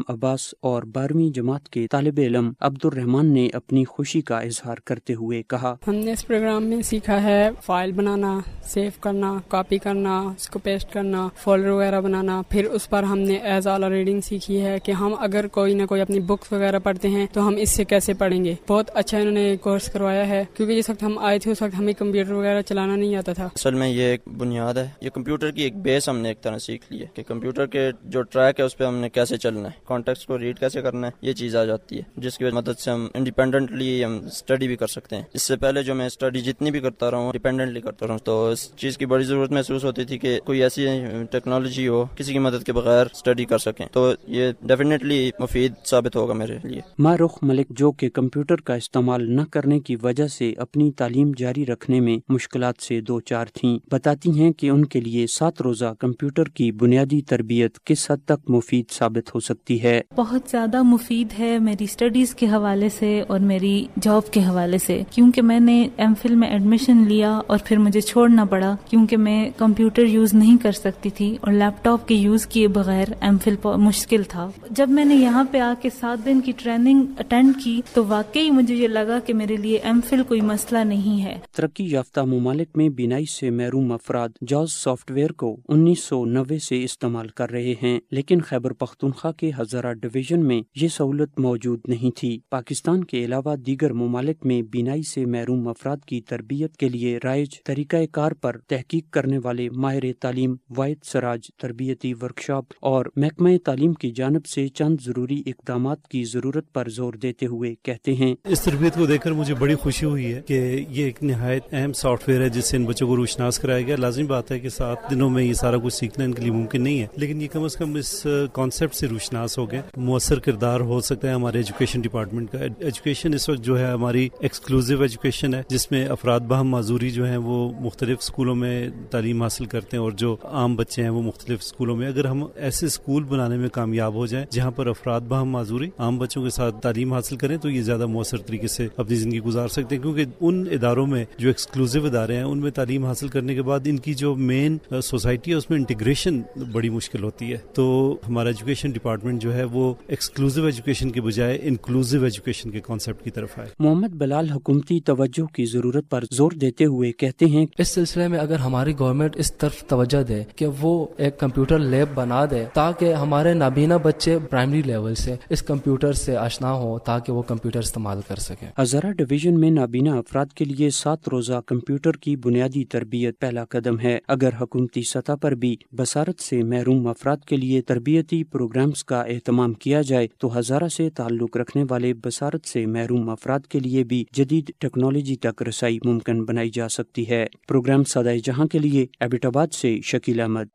عباس اور بارہویں جماعت کے طالب علم عبدالرحمان نے اپنی خوشی کا اظہار کرتے ہوئے کہا، ہم نے اس پروگرام میں سیکھا ہے فائل بنانا، سیو کرنا، کاپی کرنا، اس کو پیسٹ کرنا، فولڈر وغیرہ بنانا. پھر اس پر ہم نے ایز اعلیٰ ریڈنگ سیکھی ہے کہ ہم اگر کوئی نہ کوئی اپنی بکس وغیرہ پڑھتے ہیں تو ہم اس سے کیسے پڑھیں گے. بہت اچھا انہوں نے کورس کروایا ہے، کیونکہ جس وقت ہم آئے تھے اس وقت ہمیں کمپیوٹر وغیرہ چلانا نہیں آتا تھا. اصل میں یہ ایک بنیاد ہے، یہ کمپیوٹر کی ایک بیس ہم نے ایک طرح سیکھ لی ہے کہ کمپیوٹر کے جو ٹریک ہے اس پہ ہم نے کیسے چلنا ہے، کانٹیکسٹ کو ریڈ کیسے کرنا ہے، یہ چیز آ جاتی ہے جس کی مدد سے ہم انڈیپینڈنٹلی ہم اسٹڈی بھی کر سکتے ہیں. اس سے پہلے جو میں اسٹڈی جتنی بھی کرتا رہا ہوں ڈیپینڈنٹلی کرتا رہا ہوں، تو اس چیز کی بڑی ضرورت محسوس ہوتی تھی کہ کوئی ایسی ٹیکنالوجی ہو کسی کی مدد کے بغیر اسٹڈی کر سکیں. تو یہ ڈیفینیٹلی مفید ثابت ہوگا میرے لیے. مارخ ملک جو کہ کمپیوٹر کا استعمال نہ کرنے کی وجہ سے اپنی تعلیم جاری رکھنے میں مشکلات سے دو چار تھیں، بتاتی ہیں کہ ان کے لیے سات روزہ کمپیوٹر کی بنیادی تربیت کس حد تک مفید ثابت ہو سکتی ہے. بہت زیادہ مفید ہے میری اسٹڈیز کے حوالے سے اور میری جاب کے حوالے سے، کیونکہ میں نے ایم فل میں ایڈمیشن لیا اور پھر مجھے چھوڑنا پڑا کیونکہ میں کمپیوٹر یوز نہیں کر سکتی تھی اور لیپ ٹاپ کے یوز کیے بغیر ایم فل مشکل تھا. جب میں نے یہاں پہ آ کے سات دن کی ٹریننگ اٹینڈ کی تو واقعی مجھے یہ لگا کہ میرے لیے ایم فل کوئی مسئلہ نہیں ہے. ترقی یافتہ ممالک میں بینائی سے محروم افراد جاز سافٹ ویئر کو انیس سو نوے سے استعمال کر رہے ہیں، لیکن خیبر پختونخوا کے ہزارہ ڈویژن میں یہ سہولت موجود نہیں تھی. پاکستان کے علاوہ دیگر ممالک میں بینائی سے محروم افراد کی تربیت کے لیے رائج طریقہ کار پر تحقیق کرنے والے ماہر تعلیم واحد سراج تربیتی ورکشاپ اور محکمہ تعلیم کی جانب سے چند ضروری اقدامات کی ضرورت پر زور دیتے ہوئے کہتے ہیں، اس تربیت کو دیکھ کر مجھے بڑی خوشی ہوئی ہے کہ یہ ایک نہایت اہم سافٹ ویئر ہے جس سے ان بچوں کو روشناس کرایا گیا. لازمی بات ہے کہ سات دنوں میں یہ سارا کچھ سیکھنا ان کے لیے ممکن نہیں ہے، لیکن یہ کم از کم اس کانسیپٹ سے روشناس ہو گئے. مؤثر کردار ہو سکتا ہے ہمارے ایجوکیشن ڈپارٹمنٹ کا. ایجوکیشن اس وقت جو ہے ہماری ایکسکلوزیو ایجوکیشن ہے جس میں افراد باہم معذوری جو ہیں وہ مختلف اسکولوں میں تعلیم حاصل کرتے ہیں اور جو عام بچے ہیں وہ مختلف اسکولوں میں. اگر ہم ایسے اسکول بنانے میں کامیاب ہو جائیں جہاں پر افراد باہم معذوری عام بچوں کے ساتھ تعلیم حاصل کریں تو یہ زیادہ مؤثر طریقے سے اپنی زندگی گزار سکتے ہیں، کیونکہ ان اداروں میں جو ایکسکلوزیو ادارے ہیں ان میں تعلیم حاصل کرنے کے بعد ان کی جو مین سوسائٹی ہے اس میں انٹیگریشن بڑی مشکل ہوتی ہے. تو ہمارا ایجوکیشن ڈپارٹمنٹ جو ہے وہ ایکسکلوزیو ایجوکیشن کے بجائے انکلوزیو ایجوکیشن کے کانسیپٹ کی طرف آئے. محمد بلال حکومتی توجہ کی ضرورت پر زور دیتے ہوئے کہتے ہیں، اس سلسلے میں اگر ہماری گورنمنٹ اس طرف توجہ دے کہ وہ ایک کمپیوٹر لیب بنا دے تاکہ ہمارے نابینا بچے پرائمری لیول سے اس کمپیوٹر سے آشنا ہو تاکہ وہ کمپیوٹر استعمال کر سکیں. ہزارہ ڈویژن میں نابینا افراد کے لیے سات روزہ کمپیوٹر کی بنیادی تربیت پہلا قدم ہے. اگر حکومتی سطح پر بھی بصارت سے محروم افراد کے لیے تربیتی پروگرامز کا اہتمام کیا جائے تو ہزارہ سے تعلق رکھنے والے بصارت سے محروم افراد کے لیے بھی جدید ٹیکنالوجی تک رسائی ممکن بنائی جا سکتی ہے. پروگرام سدائے جہاں کے لیے ایبٹ آباد سے شکیل احمد.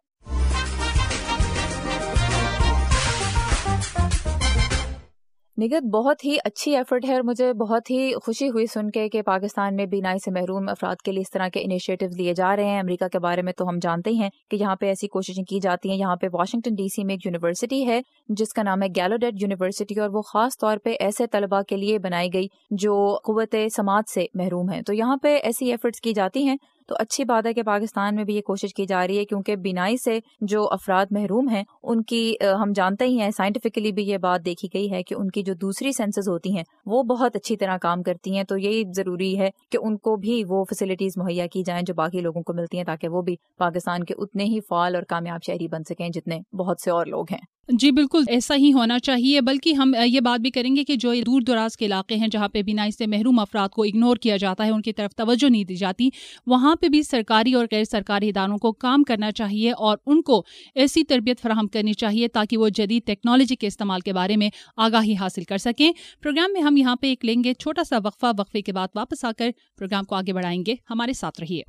نگت بہت ہی اچھی ایفرٹ ہے اور مجھے بہت ہی خوشی ہوئی سن کے کہ پاکستان میں بینائی سے محروم افراد کے لیے اس طرح کے انیشیٹیوز لیے جا رہے ہیں. امریکہ کے بارے میں تو ہم جانتے ہی ہیں کہ یہاں پہ ایسی کوششیں کی جاتی ہیں. یہاں پہ واشنگٹن ڈی سی میں ایک یونیورسٹی ہے جس کا نام ہے گیلوڈیٹ یونیورسٹی اور وہ خاص طور پہ ایسے طلباء کے لیے بنائی گئی جو قوت سماعت سے محروم ہیں. تو یہاں پہ ایسی ایفرٹس کی جاتی ہیں تو اچھی بات ہے کہ پاکستان میں بھی یہ کوشش کی جا رہی ہے کیونکہ بینائی سے جو افراد محروم ہیں ان کی ہم جانتے ہی ہیں سائنٹیفکلی بھی یہ بات دیکھی گئی ہے کہ ان کی جو دوسری سینسز ہوتی ہیں وہ بہت اچھی طرح کام کرتی ہیں. تو یہی ضروری ہے کہ ان کو بھی وہ فیسلٹیز مہیا کی جائیں جو باقی لوگوں کو ملتی ہیں تاکہ وہ بھی پاکستان کے اتنے ہی فعال اور کامیاب شہری بن سکیں جتنے بہت سے اور لوگ ہیں. جی بالکل ایسا ہی ہونا چاہیے. بلکہ ہم یہ بات بھی کریں گے کہ جو دور دراز کے علاقے ہیں جہاں پہ بینائی سے محروم افراد کو اگنور کیا جاتا ہے، ان کی طرف توجہ نہیں دی جاتی، وہاں پہ بھی سرکاری اور غیر سرکاری اداروں کو کام کرنا چاہیے اور ان کو ایسی تربیت فراہم کرنی چاہیے تاکہ وہ جدید ٹیکنالوجی کے استعمال کے بارے میں آگاہی حاصل کر سکیں. پروگرام میں ہم یہاں پہ ایک لیں گے چھوٹا سا وقفہ. وقفے کے بعد واپس آ کر پروگرام کو آگے بڑھائیں گے. ہمارے ساتھ رہیے.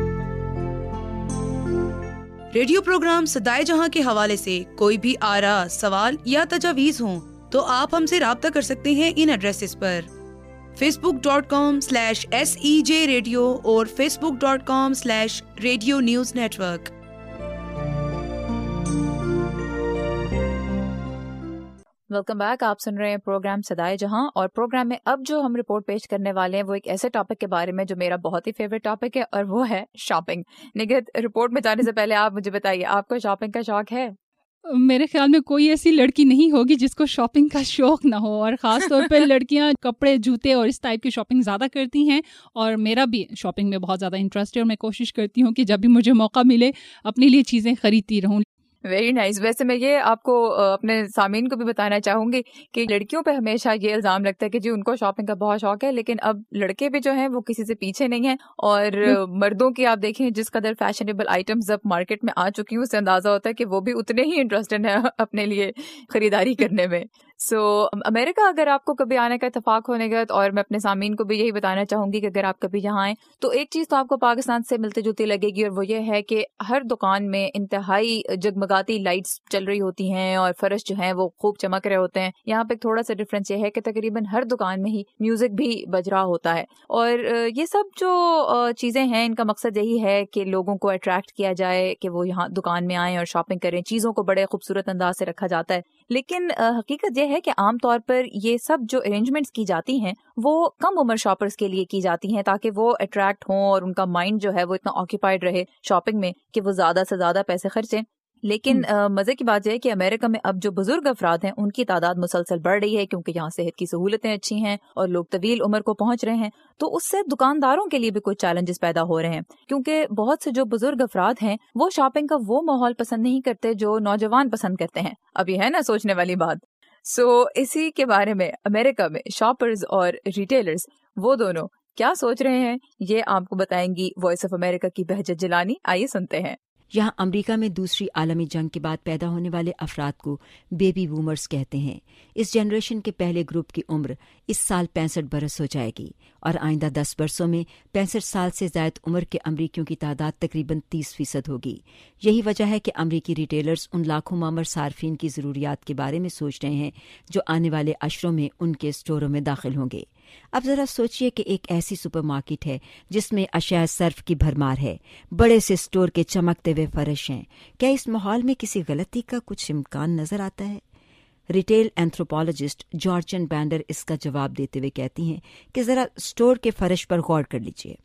ریڈیو پروگرام صدائے جہاں کے حوالے سے کوئی بھی آراء، سوال یا تجاویز ہوں تو آپ ہم سے رابطہ کر سکتے ہیں ان ایڈریسز پر Facebook dot com slash S E J radio اور Facebook dot com slash radio news network. Welcome back. آپ سن رہے ہیں پروگرام صدائے جہاں اور پروگرام میں اب جو ہم رپورٹ پیش کرنے والے ہیں وہ ایک ایسے ٹاپک کے بارے میں جو میرا بہت ہی فیوریٹ ٹاپک ہے اور وہ ہے شاپنگ. نگہت رپورٹ میں جانے سے پہلے آپ مجھے بتائیے آپ کو شاپنگ کا شوق ہے؟ میرے خیال میں کوئی ایسی لڑکی نہیں ہوگی جس کو شاپنگ کا شوق نہ ہو، اور خاص طور پہ لڑکیاں کپڑے، جوتے اور اس ٹائپ کی شاپنگ زیادہ کرتی ہیں، اور میرا بھی شاپنگ میں بہت زیادہ انٹرسٹ ہے، اور میں کوشش کرتی ہوں کہ جب بھی مجھے موقع ملے اپنے لیے چیزیں خریدتی رہوں۔ Very nice. ویسے میں یہ آپ کو اپنے سامعین کو بھی بتانا چاہوں گی کہ لڑکیوں پہ ہمیشہ یہ الزام لگتا ہے کہ جی ان کو شاپنگ کا بہت شوق ہے، لیکن اب لڑکے بھی جو ہیں وہ کسی سے پیچھے نہیں ہیں، اور مردوں کی آپ دیکھیں جس قدر فیشنیبل آئٹمز اب مارکیٹ میں آ چکی ہوں، اس سے اندازہ ہوتا ہے کہ وہ بھی اتنے ہی انٹرسٹڈ ہیں اپنے لیے خریداری کرنے میں۔ سو so, امریکہ اگر آپ کو کبھی آنے کا اتفاق ہونے گا، اور میں اپنے سامعین کو بھی یہی بتانا چاہوں گی کہ اگر آپ کبھی یہاں آئیں تو ایک چیز تو آپ کو پاکستان سے ملتی جلتی لگے گی، اور وہ یہ ہے کہ ہر دکان میں انتہائی جگمگاتی لائٹس چل رہی ہوتی ہیں اور فرش جو ہیں وہ خوب چمک رہے ہوتے ہیں۔ یہاں پہ تھوڑا سا ڈفرینس یہ ہے کہ تقریباً ہر دکان میں ہی میوزک بھی بج رہا ہوتا ہے، اور یہ سب جو چیزیں ہیں ان کا مقصد یہی ہے کہ لوگوں کو اٹریکٹ کیا جائے کہ وہ یہاں دکان میں آئیں اور شاپنگ کریں۔ چیزوں کو بڑے خوبصورت انداز سے رکھا جاتا ہے، لیکن حقیقت یہ ہے کہ عام طور پر یہ سب جو ارینجمنٹس کی جاتی ہیں وہ کم عمر شاپرز کے لیے کی جاتی ہیں، تاکہ وہ اٹریکٹ ہوں اور ان کا مائنڈ جو ہے وہ اتنا آکیپائڈ رہے شاپنگ میں کہ وہ زیادہ سے زیادہ پیسے خرچیں۔ لیکن مزے کی بات یہ ہے کہ امریکہ میں اب جو بزرگ افراد ہیں ان کی تعداد مسلسل بڑھ رہی ہے، کیونکہ یہاں صحت کی سہولتیں اچھی ہیں اور لوگ طویل عمر کو پہنچ رہے ہیں، تو اس سے دکانداروں کے لیے بھی کچھ چیلنجز پیدا ہو رہے ہیں، کیونکہ بہت سے جو بزرگ افراد ہیں وہ شاپنگ کا وہ ماحول پسند نہیں کرتے جو نوجوان پسند کرتے ہیں۔ اب یہ ہے نا سوچنے والی بات۔ سو so, اسی کے بارے میں امریکہ میں شاپرز اور ریٹیلرز وہ دونوں کیا سوچ رہے ہیں، یہ آپ کو بتائیں گی وائس آف امریکہ کی بہجت جیلانی۔ آئیے سنتے ہیں۔ یہاں امریکہ میں دوسری عالمی جنگ کے بعد پیدا ہونے والے افراد کو بیبی بومرز کہتے ہیں۔ اس جنریشن کے پہلے گروپ کی عمر اس سال پینسٹھ برس ہو جائے گی، اور آئندہ دس برسوں میں پینسٹھ سال سے زائد عمر کے امریکیوں کی تعداد تقریباً تیس فیصد ہوگی۔ یہی وجہ ہے کہ امریکی ریٹیلرز ان لاکھوں معمر صارفین کی ضروریات کے بارے میں سوچ رہے ہیں جو آنے والے اشروں میں ان کے اسٹوروں میں داخل ہوں گے۔ اب ذرا سوچئے کہ ایک ایسی سپر مارکیٹ ہے جس میں اشیاء صرف کی بھرمار ہے، بڑے سے اسٹور کے چمکتے ہوئے فرش ہیں۔ کیا اس ماحول میں کسی غلطی کا کچھ امکان نظر آتا ہے؟ ریٹیل اینتھروپولوجسٹ جارجن بینڈر اس کا جواب دیتے ہوئے کہتی ہیں کہ ذرا اسٹور کے فرش پر غور کر لیجیے۔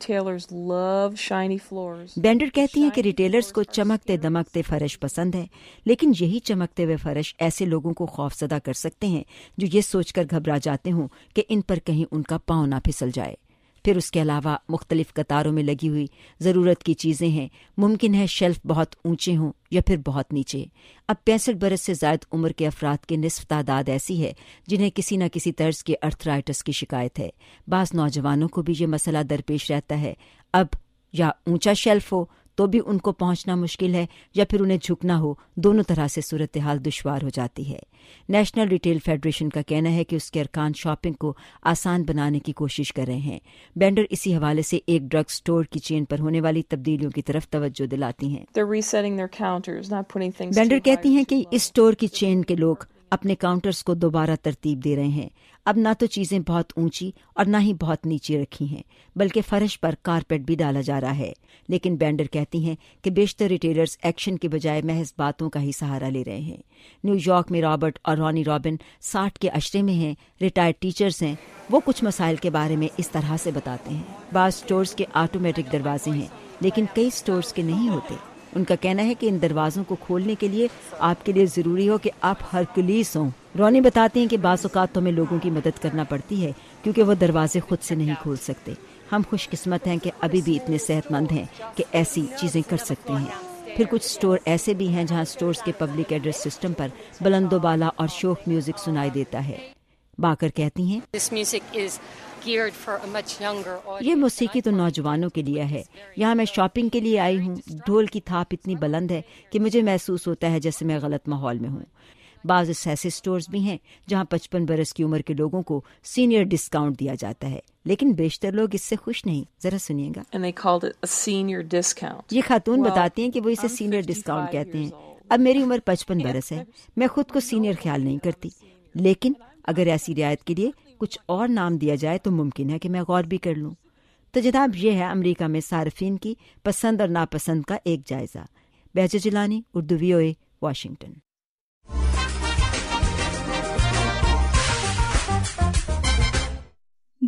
بینڈر کہتی ہیں کہ ریٹیلرز کو چمکتے دمکتے فرش پسند ہے، لیکن یہی چمکتے ہوئے فرش ایسے لوگوں کو خوفزدہ کر سکتے ہیں جو یہ سوچ کر گھبرا جاتے ہوں کہ ان پر کہیں ان کا پاؤں نہ پھسل جائے۔ پھر اس کے علاوہ مختلف قطاروں میں لگی ہوئی ضرورت کی چیزیں ہیں، ممکن ہے شیلف بہت اونچے ہوں یا پھر بہت نیچے۔ اب پینسٹھ برس سے زائد عمر کے افراد کی نصف تعداد ایسی ہے جنہیں کسی نہ کسی طرز کے ارتھرائٹس کی شکایت ہے۔ بعض نوجوانوں کو بھی یہ مسئلہ درپیش رہتا ہے، اب یا اونچا شیلف ہو تو بھی ان کو پہنچنا مشکل ہے، یا پھر انہیں جھکنا ہو، دونوں طرح سے صورتحال دشوار ہو جاتی ہے۔ نیشنل ریٹیل فیڈریشن کا کہنا ہے کہ اس کے ارکان شاپنگ کو آسان بنانے کی کوشش کر رہے ہیں۔ بینڈر اسی حوالے سے ایک ڈرگ سٹور کی چین پر ہونے والی تبدیلیوں کی طرف توجہ دلاتی ہیں۔ بینڈر کہتی ہیں کہ اس سٹور کی چین کے لوگ اپنے کاؤنٹرز کو دوبارہ ترتیب دے رہے ہیں۔ اب نہ تو چیزیں بہت اونچی اور نہ ہی بہت نیچے رکھی ہیں، بلکہ فرش پر کارپیٹ بھی ڈالا جا رہا ہے۔ لیکن بینڈر کہتی ہیں کہ بیشتر ریٹیلرز ایکشن کے بجائے محض باتوں کا ہی سہارا لے رہے ہیں۔ نیو یارک میں رابرٹ اور رانی رابن ساٹھ کے عشرے میں ہیں، ریٹائرڈ ٹیچرز ہیں۔ وہ کچھ مسائل کے بارے میں اس طرح سے بتاتے ہیں۔ بعض سٹورز کے آٹومیٹک دروازے ہیں، لیکن کئی سٹورز کے نہیں ہوتے۔ ان کا کہنا ہے کہ ان دروازوں کو کھولنے کے لیے آپ کے لیے ضروری ہو کہ آپ ہرکلیس ہوں۔ رونی بتاتے ہیں کہ بعض اوقات تو ہمیں لوگوں کی مدد کرنا پڑتی ہے کیونکہ وہ دروازے خود سے نہیں کھول سکتے۔ ہم خوش قسمت ہیں کہ ابھی بھی اتنے صحت مند ہیں کہ ایسی چیزیں کر سکتے ہیں۔ پھر کچھ سٹور ایسے بھی ہیں جہاں سٹورز کے پبلک ایڈریس سسٹم پر بلند و بالا اور شوخ میوزک سنائی دیتا ہے۔ باکر کہتی ہیں یہ موسیقی تو نوجوانوں کے لیے ہے۔ یہاں میں شاپنگ کے لیے آئی ہوں، ڈھول کی تھاپ اتنی بلند ہے کہ مجھے محسوس ہوتا ہے جیسے میں غلط ماحول میں ہوں۔ بعض ایسے سٹورز بھی ہیں جہاں پچپن برس کی عمر کے لوگوں کو سینئر ڈسکاؤنٹ دیا جاتا ہے، لیکن بیشتر لوگ اس سے خوش نہیں۔ ذرا سنیے گا۔ یہ خاتون بتاتی ہیں کہ وہ اسے سینئر ڈسکاؤنٹ کہتے ہیں۔ اب میری عمر پچپن برس ہے، میں خود کو سینئر خیال نہیں کرتی، لیکن اگر ایسی رعایت کے لیے کچھ اور نام دیا جائے تو ممکن ہے کہ میں غور بھی کر لوں۔ تو جناب یہ ہے امریکہ میں صارفین کی پسند اور ناپسند کا ایک جائزہ۔ Behjat Gilani, Urdu V O A, Washington.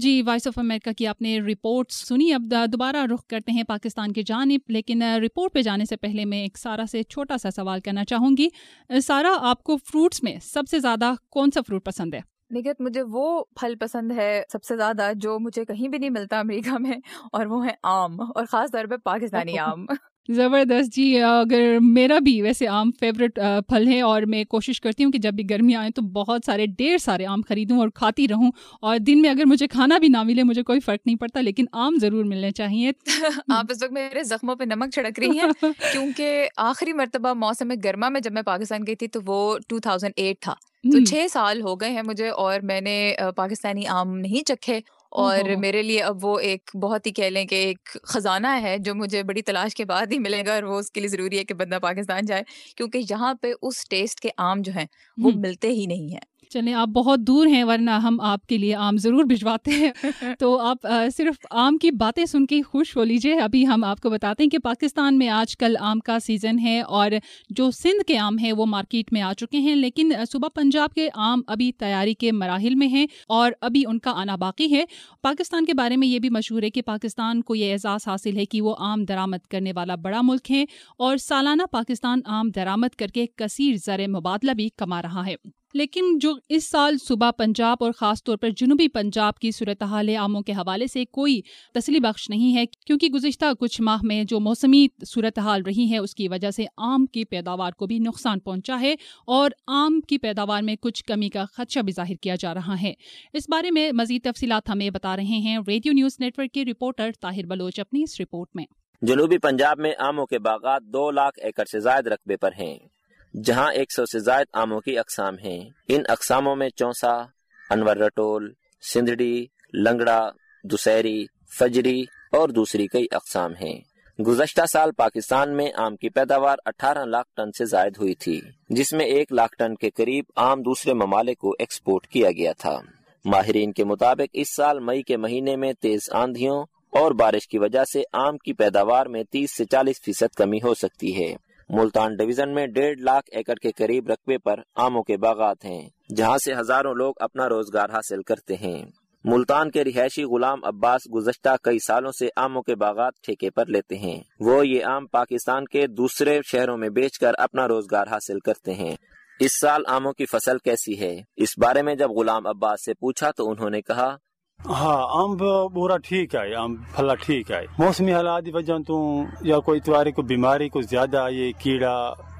جی، وائس آف امریکہ کی آپ نے رپورٹ سنی. اب دوبارہ رخ کرتے ہیں پاکستان کی جانب، لیکن رپورٹ پہ جانے سے پہلے میں ایک سارا سے چھوٹا سا سوال کرنا چاہوں گی. سارا، آپ کو فروٹس میں سب سے زیادہ کون سا فروٹ پسند ہے؟ نگہت، مجھے وہ پھل پسند ہے سب سے زیادہ جو مجھے کہیں بھی نہیں ملتا امریکہ میں، اور وہ ہے آم، اور خاص طور پہ پاکستانی آم. زبردست جی. اگر میرا بھی ویسے آم فیوریٹ پھل ہے، اور میں کوشش کرتی ہوں کہ جب بھی گرمی آئے تو بہت سارے ڈھیر سارے آم خریدوں اور کھاتی رہوں، اور دن میں اگر مجھے کھانا بھی نہ ملے مجھے کوئی فرق نہیں پڑتا، لیکن آم ضرور ملنے چاہیے. آپ اس وقت میرے زخموں پہ نمک چھڑک رہی ہیں، کیونکہ آخری مرتبہ موسم گرما میں جب میں پاکستان گئی تھی تو وہ دو ہزار آٹھ تھا. تو چھ سال ہو گئے ہیں مجھے، اور میں نے پاکستانی آم نہیں چکھے، اور میرے لیے اب وہ ایک بہت ہی کہہ لیں کہ ایک خزانہ ہے جو مجھے بڑی تلاش کے بعد ہی ملے گا، اور وہ اس کے لیے ضروری ہے کہ بندہ پاکستان جائے، کیونکہ یہاں پہ اس ٹیسٹ کے آم جو ہیں وہ ملتے ہی نہیں ہیں. چلیں، آپ بہت دور ہیں ورنہ ہم آپ کے لیے آم ضرور بھجواتے ہیں. تو آپ صرف آم کی باتیں سن کے خوش ہو لیجئے. ابھی ہم آپ کو بتاتے ہیں کہ پاکستان میں آج کل آم کا سیزن ہے، اور جو سندھ کے آم ہیں وہ مارکیٹ میں آ چکے ہیں، لیکن صوبہ پنجاب کے آم ابھی تیاری کے مراحل میں ہیں اور ابھی ان کا آنا باقی ہے. پاکستان کے بارے میں یہ بھی مشہور ہے کہ پاکستان کو یہ اعزاز حاصل ہے کہ وہ آم درآمد کرنے والا بڑا ملک ہے، اور سالانہ پاکستان آم درآمد کر کے کثیر زر مبادلہ بھی کما رہا ہے. لیکن جو اس سال صوبہ پنجاب اور خاص طور پر جنوبی پنجاب کی صورتحال آموں کے حوالے سے کوئی تسلی بخش نہیں ہے، کیونکہ گزشتہ کچھ ماہ میں جو موسمی صورتحال رہی ہے اس کی وجہ سے آم کی پیداوار کو بھی نقصان پہنچا ہے، اور آم کی پیداوار میں کچھ کمی کا خدشہ بھی ظاہر کیا جا رہا ہے. اس بارے میں مزید تفصیلات ہمیں بتا رہے ہیں ریڈیو نیوز نیٹ ورک کے رپورٹر طاہر بلوچ اپنی اس رپورٹ میں. جنوبی پنجاب میں آموں کے باغات دو لاکھ ایکڑ سے زائد رقبے پر ہیں، جہاں ایک سو سے زائد آموں کی اقسام ہیں. ان اقساموں میں چونسا، انور رٹول، سندھڑی، لنگڑا، دسہری، فجری اور دوسری کئی اقسام ہیں. گزشتہ سال پاکستان میں آم کی پیداوار اٹھارہ لاکھ ٹن سے زائد ہوئی تھی، جس میں ایک لاکھ ٹن کے قریب آم دوسرے ممالک کو ایکسپورٹ کیا گیا تھا. ماہرین کے مطابق اس سال مئی کے مہینے میں تیز آندھیوں اور بارش کی وجہ سے آم کی پیداوار میں تیس سے چالیس فیصد کمی ہو سکتی ہے. ملتان ڈویژن میں ڈیڑھ لاکھ ایکڑ کے قریب رقبے پر آموں کے باغات ہیں، جہاں سے ہزاروں لوگ اپنا روزگار حاصل کرتے ہیں. ملتان کے رہائشی غلام عباس گزشتہ کئی سالوں سے آموں کے باغات ٹھیکے پر لیتے ہیں. وہ یہ آم پاکستان کے دوسرے شہروں میں بیچ کر اپنا روزگار حاصل کرتے ہیں. اس سال آموں کی فصل کیسی ہے، اس بارے میں جب غلام عباس سے پوچھا تو انہوں نے کہا، ہاں آم پورا ٹھیک ہے، آم پھلا ٹھیک ہے. موسمی حالات کی وجہ تو یا کوئی اتواری کو بیماری کو زیادہ آئیے، کیڑا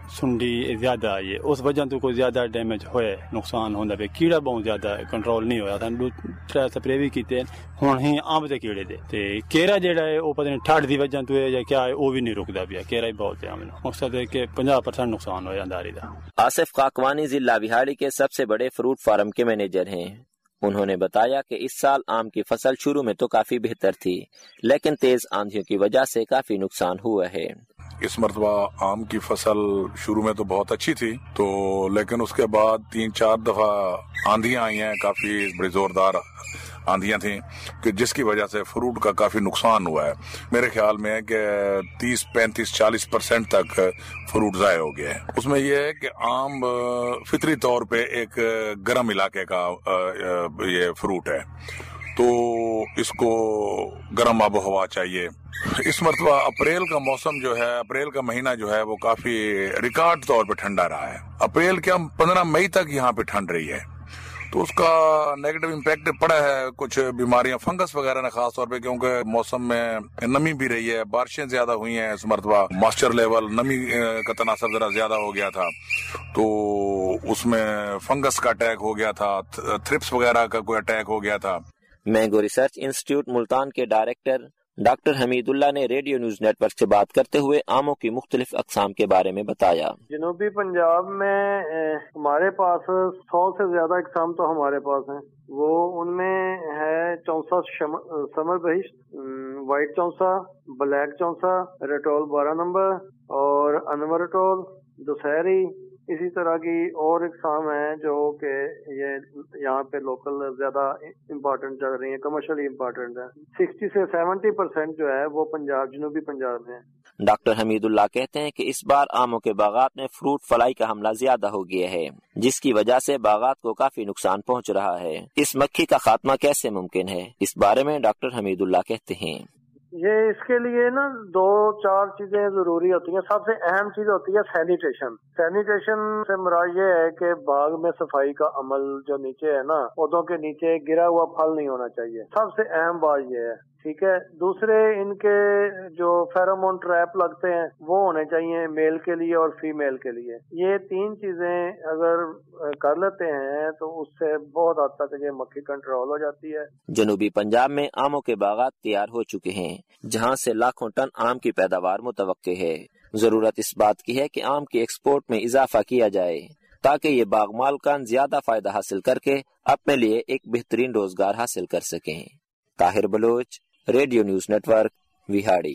سنڈی زیادہ آئیے، اس وجہ تو کوئی زیادہ ڈیمیج ہوئے، نقصان ہوتا پہ. کیڑا بہت زیادہ کنٹرول نہیں ہوا تھا، دو تر سپرے بھی کیتے ہوں ہی آم دے کیڑے دے تے کیرا جہاں ہے وہ پتہ نہیں ٹھاٹ دی وجہ تو ہے یا کیا ہے، وہ بھی نہیں رکتا پیا. کیرا ہی بہت ہے آم، مقصد ہے کہ پنجہ پرسینٹ نقصان ہو جاتا ہے. آصف قاقوانی ضلع وہاڑی کے سب سے بڑے فروٹ فارم کے مینیجر ہیں. انہوں نے بتایا کہ اس سال آم کی فصل شروع میں تو کافی بہتر تھی، لیکن تیز آندھیوں کی وجہ سے کافی نقصان ہوا ہے. اس مرتبہ آم کی فصل شروع میں تو بہت اچھی تھی، تو لیکن اس کے بعد تین چار دفعہ آندھیاں آئی ہیں، کافی بڑی زوردار آندھیاں تھیں، کہ جس کی وجہ سے فروٹ کا کافی نقصان ہوا ہے. میرے خیال میں ہے کہ تیس پینتیس چالیس پرسینٹ تک فروٹ ضائع ہو گیا ہے. اس میں یہ ہے کہ آم فطری طور پہ ایک گرم علاقے کا یہ فروٹ ہے، تو اس کو گرم آب و ہوا چاہیے. اس مرتبہ اپریل کا موسم جو ہے، اپریل کا مہینہ جو ہے وہ کافی ریکارڈ طور پہ ٹھنڈا رہا ہے. اپریل کے پندرہ مئی تک یہاں پہ ٹھنڈ رہی ہے، تو اس کا نیگیٹو امپیکٹ پڑا ہے. کچھ بیماریاں فنگس وغیرہ نے خاص طور پہ، کیونکہ موسم میں نمی بھی رہی ہے، بارشیں زیادہ ہوئی ہیں اس مرتبہ، ماسچر لیول نمی کا تناسب ذرا زیادہ ہو گیا تھا، تو اس میں فنگس کا اٹیک ہو گیا تھا، تھرپس وغیرہ کا کوئی اٹیک ہو گیا تھا. مینگو ریسرچ انسٹیٹیوٹ ملتان کے ڈائریکٹر ڈاکٹر حمید اللہ نے ریڈیو نیوز نیٹ ورک سے بات کرتے ہوئے آموں کی مختلف اقسام کے بارے میں بتایا. جنوبی پنجاب میں ہمارے پاس سو سے زیادہ اقسام تو ہمارے پاس ہیں. وہ ان میں ہے چونسا سمر بہشت، وائٹ چونسا، بلیک چونسا، رٹول بارہ نمبر اور انور رٹول، دسہری. اسی طرح کی اور اقسام ہیں جو کہ یہ یہاں پہ لوکل زیادہ امپورٹنٹ چل رہی ہیں، کمرشلی امپورٹنٹ ہیں. سکسٹی سے سیونٹی پرسینٹ جو ہے وہ پنجاب، جنوبی پنجاب میں ہے. ڈاکٹر حمید اللہ کہتے ہیں کہ اس بار آموں کے باغات میں فروٹ فلائی کا حملہ زیادہ ہو گیا ہے، جس کی وجہ سے باغات کو کافی نقصان پہنچ رہا ہے۔ اس مکھی کا خاتمہ کیسے ممکن ہے، اس بارے میں ڈاکٹر حمید اللہ کہتے ہیں یہ اس کے لیے نا دو چار چیزیں ضروری ہوتی ہیں۔ سب سے اہم چیز ہوتی ہے سینیٹیشن۔ سینیٹیشن سے مراد یہ ہے کہ باغ میں صفائی کا عمل جو نیچے ہے نا، پودوں کے نیچے گرا ہوا پھل نہیں ہونا چاہیے، سب سے اہم بات یہ ہے، ٹھیک ہے۔ دوسرے ان کے جو فیرومون ٹریپ لگتے ہیں وہ ہونے چاہیے میل کے لیے اور فیمیل کے لیے۔ یہ تین چیزیں اگر کر لیتے ہیں تو اس سے بہت حد تک یہ مکھی کنٹرول ہو جاتی ہے۔ جنوبی پنجاب میں آموں کے باغات تیار ہو چکے ہیں، جہاں سے لاکھوں ٹن آم کی پیداوار متوقع ہے۔ ضرورت اس بات کی ہے کہ آم کی ایکسپورٹ میں اضافہ کیا جائے تاکہ یہ باغ مالکان زیادہ فائدہ حاصل کر کے اپنے لیے ایک بہترین روزگار حاصل کر سکیں۔ Tahir Baloch, radio news network, Vehari.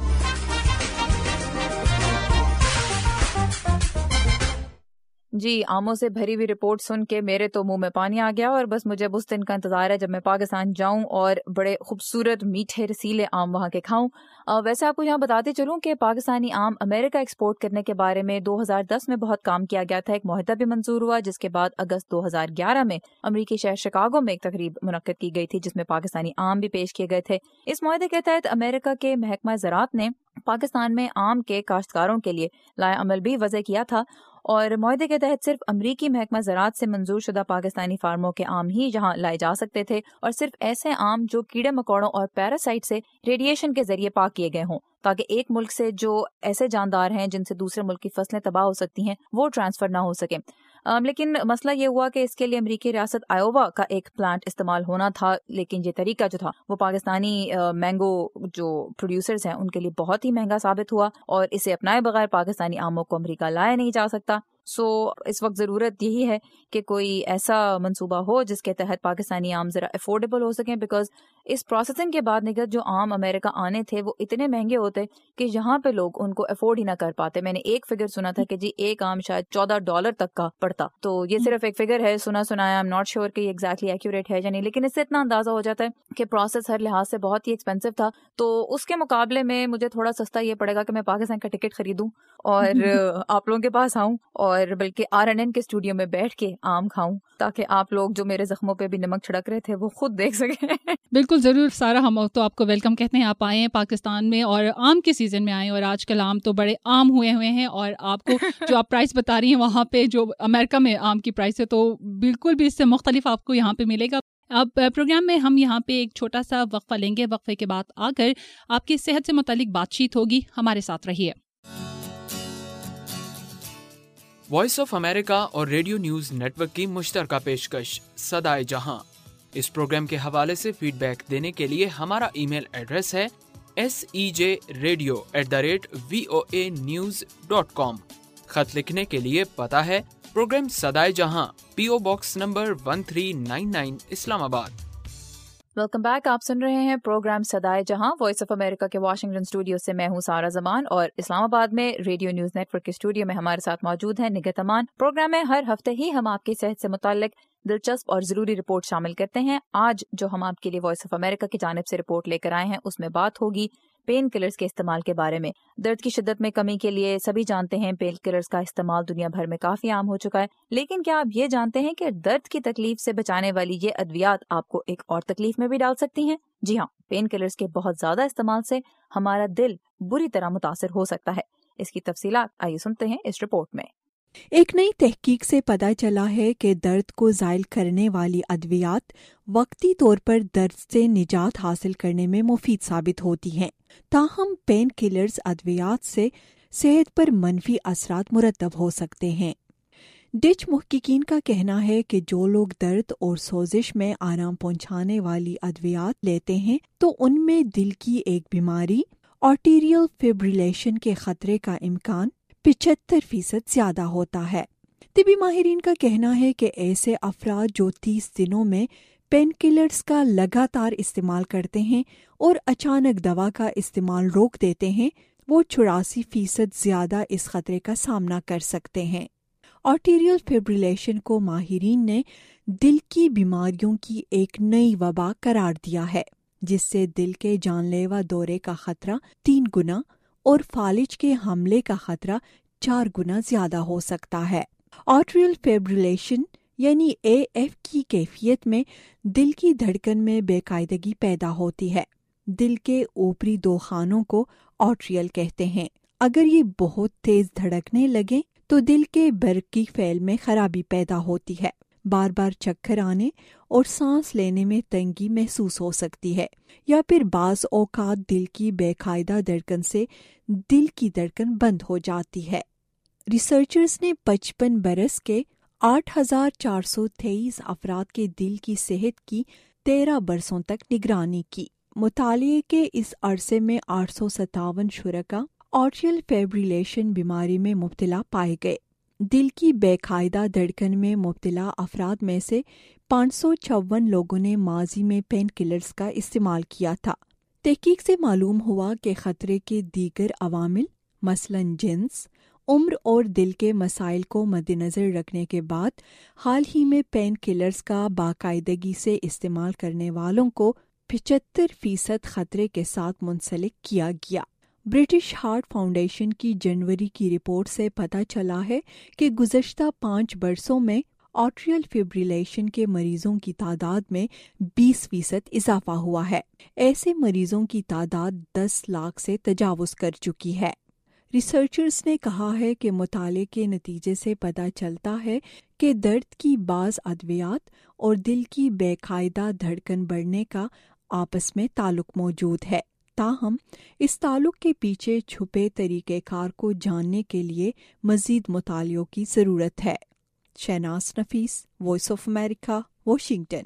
جی، آموں سے بھری ہوئی رپورٹ سن کے میرے تو منہ میں پانی آ گیا، اور بس مجھے اس دن کا انتظار ہے جب میں پاکستان جاؤں اور بڑے خوبصورت میٹھے رسیلے آم وہاں کے کھاؤں۔ ویسے آپ کو یہاں بتاتے چلوں کہ پاکستانی آم امریکہ ایکسپورٹ کرنے کے بارے میں دو ہزار دس میں بہت کام کیا گیا تھا، ایک معاہدہ بھی منظور ہوا، جس کے بعد اگست دو ہزار گیارہ میں امریکی شہر شکاگو میں ایک تقریب منعقد کی گئی تھی جس میں پاکستانی آم بھی پیش کیے گئے تھے۔ اس معاہدے کے تحت امریکہ کے محکمہ زراعت نے پاکستان میں آم کے کاشتکاروں کے لیے لائحہ عمل بھی وضع کیا تھا، اور معاہدے کے تحت صرف امریکی محکمہ زراعت سے منظور شدہ پاکستانی فارموں کے آم ہی یہاں لائے جا سکتے تھے، اور صرف ایسے آم جو کیڑے مکوڑوں اور پیراسائٹ سے ریڈیشن کے ذریعے پاک کیے گئے ہوں، تاکہ ایک ملک سے جو ایسے جاندار ہیں جن سے دوسرے ملک کی فصلیں تباہ ہو سکتی ہیں وہ ٹرانسفر نہ ہو سکے۔ لیکن مسئلہ یہ ہوا کہ اس کے لیے امریکی ریاست آئیووا کا ایک پلانٹ استعمال ہونا تھا، لیکن یہ طریقہ جو تھا وہ پاکستانی مینگو جو پروڈیوسرز ہیں ان کے لیے بہت ہی مہنگا ثابت ہوا، اور اسے اپنائے بغیر پاکستانی آموں کو امریکہ لایا نہیں جا سکتا۔ سو اس وقت ضرورت یہی ہے کہ کوئی ایسا منصوبہ ہو جس کے تحت پاکستانی آم ذرا افورڈیبل ہو سکیں، بیکاز اس پروسیسنگ کے بعد نگت جو آم امریکہ آنے تھے وہ اتنے مہنگے ہوتے کہ یہاں پہ لوگ ان کو افورڈ ہی نہ کر پاتے۔ میں نے ایک فگر سنا تھا کہ جی ایک آم شاید چودہ ڈالر تک کا پڑتا، تو یہ صرف ایک فگر ہے، سنا سنایا، ایم ناٹ شیور کہ یہ ایگزیکٹلی ایکوریٹ ہے یا نہیں، لیکن اس سے اتنا اندازہ ہو جاتا ہے کہ پروسیس ہر لحاظ سے بہت ہی ایکسپینسو تھا۔ تو اس کے مقابلے میں مجھے تھوڑا سستا یہ پڑے گا کہ میں پاکستان کا ٹکٹ خریدوں اور آپ لوگوں کے پاس آؤں، اور بلکہ آر این این کے اسٹوڈیو میں بیٹھ کے آم کھاؤں، تاکہ آپ لوگ جو میرے زخموں پہ بھی نمک چھڑک رہے تھے وہ خود دیکھ سکیں۔ بالکل ضرور سارا، ہم تو آپ کو ویلکم کہتے ہیں، آپ آئے ہیں پاکستان میں اور آم کے سیزن میں آئے، اور آج کل آم تو بڑے عام ہوئے ہوئے ہیں، اور آپ کو جو آپ پرائس بتا رہی ہیں وہاں پہ جو امریکہ میں آم کی پرائس ہے تو بالکل بھی اس سے مختلف آپ کو یہاں پہ ملے گا۔ اب پروگرام میں ہم یہاں پہ ایک چھوٹا سا وقفہ لیں گے، وقفے کے بعد آ کر آپ کی صحت سے متعلق بات چیت ہوگی، ہمارے ساتھ رہیے۔ وائس آف امریکہ اور ریڈیو نیوز نیٹ ورک کی مشترکہ پیشکش صدائے جہاں۔ اس پروگرام کے حوالے سے فیڈ بیک دینے کے لیے ہمارا ای میل ایڈریس ہے S E J radio at the rate V O A news dot com. خط لکھنے کے لیے پتہ ہے پروگرام صدائے جہاں، P O box number one three nine nine, Islamabad. Welcome back, آپ سن رہے ہیں پروگرام صدائے جہاں، وائس آف امریکہ کے واشنگٹن اسٹوڈیو سے میں ہوں سارا زمان، اور اسلام آباد میں ریڈیو نیوز نیٹ ورک کے اسٹوڈیو میں ہمارے ساتھ موجود ہیں نگہت امان۔ پروگرام میں ہر ہفتے ہی ہم آپ کی صحت سے متعلق دلچسپ اور ضروری رپورٹ شامل کرتے ہیں۔ آج جو ہم آپ کے لیے وائس آف امریکہ کی جانب سے رپورٹ لے کر آئے ہیں اس میں بات ہوگی پین کلرز کے استعمال کے بارے میں۔ درد کی شدت میں کمی کے لیے سبھی جانتے ہیں پین کلرز کا استعمال دنیا بھر میں کافی عام ہو چکا ہے، لیکن کیا آپ یہ جانتے ہیں کہ درد کی تکلیف سے بچانے والی یہ ادویات آپ کو ایک اور تکلیف میں بھی ڈال سکتی ہیں؟ جی ہاں، پین کلرز کے بہت زیادہ استعمال سے ہمارا دل بری طرح متاثر ہو سکتا ہے۔ اس کی تفصیلات آئیے سنتے ہیں اس رپورٹ میں۔ ایک نئی تحقیق سے پتہ چلا ہے کہ درد کو زائل کرنے والی ادویات وقتی طور پر درد سے نجات حاصل کرنے میں مفید ثابت ہوتی ہیں، تاہم پین کلرز ادویات سے صحت پر منفی اثرات مرتب ہو سکتے ہیں۔ ڈچ محققین کا کہنا ہے کہ جو لوگ درد اور سوزش میں آرام پہنچانے والی ادویات لیتے ہیں تو ان میں دل کی ایک بیماری آرٹیریل فیبریلیشن کے خطرے کا امکان پچہتر فیصد زیادہ ہوتا ہے۔ طبی ماہرین کا کہنا ہے کہ ایسے افراد جو تیس دنوں میں پین کلرز کا لگاتار استعمال کرتے ہیں اور اچانک دوا کا استعمال روک دیتے ہیں، وہ چوراسی فیصد زیادہ اس خطرے کا سامنا کر سکتے ہیں۔ آرٹیریل فیبریلیشن کو ماہرین نے دل کی بیماریوں کی ایک نئی وبا قرار دیا ہے، جس سے دل کے جان لیوا دورے کا خطرہ تین گنا اور فالج کے حملے کا خطرہ چار گنا زیادہ ہو سکتا ہے۔ آٹریل فیبریلیشن یعنی اے ایف کی کیفیت میں دل کی دھڑکن میں بے قاعدگی پیدا ہوتی ہے۔ دل کے اوپری دو خانوں کو آٹریل کہتے ہیں۔ اگر یہ بہت تیز دھڑکنے لگیں تو دل کے برقی فعل میں خرابی پیدا ہوتی ہے، بار بار چکر آنے اور سانس لینے میں تنگی محسوس ہو سکتی ہے، یا پھر بعض اوقات دل کی بے قاعدہ دھڑکن سے دل کی دھڑکن بند ہو جاتی ہے۔ ریسرچرز نے پچپن برس کے آٹھ ہزار چار سو تیئیس افراد کے دل کی صحت کی تیرہ برسوں تک نگرانی کی۔ مطالعے کے اس عرصے میں آٹھ سو ستاون شرکا آٹریل فیبریلیشن بیماری میں مبتلا پائے گئے۔ دل کی بے قاعدہ دھڑکن میں مبتلا افراد میں سے پانچ سو چون لوگوں نے ماضی میں پین کلرز کا استعمال کیا تھا۔ تحقیق سے معلوم ہوا کہ خطرے کے دیگر عوامل مثلاً جنس، عمر اور دل کے مسائل کو مد نظر رکھنے کے بعد حال ہی میں پین کلرز کا باقاعدگی سے استعمال کرنے والوں کو پچہتر فیصد خطرے کے ساتھ منسلک کیا گیا۔ برٹش ہارٹ فاؤنڈیشن کی جنوری کی رپورٹ سے پتہ چلا ہے کہ گزشتہ پانچ برسوں میں آٹریل فیبریلیشن کے مریضوں کی تعداد میں بیس فیصد اضافہ ہوا ہے۔ ایسے مریضوں کی تعداد دس لاکھ سے تجاوز کر چکی ہے۔ ریسرچرز نے کہا ہے کہ مطالعے کے نتیجے سے پتہ چلتا ہے کہ درد کی بعض ادویات اور دل کی بے قاعدہ دھڑکن بڑھنے کا آپس میں تعلق موجود ہے۔ تاہم اس تعلق کے پیچھے چھپے طریقہ کار کو جاننے کے لیے مزید مطالعوں کی ضرورت ہے۔ Shahnaz Nafees, voice of America, Washington.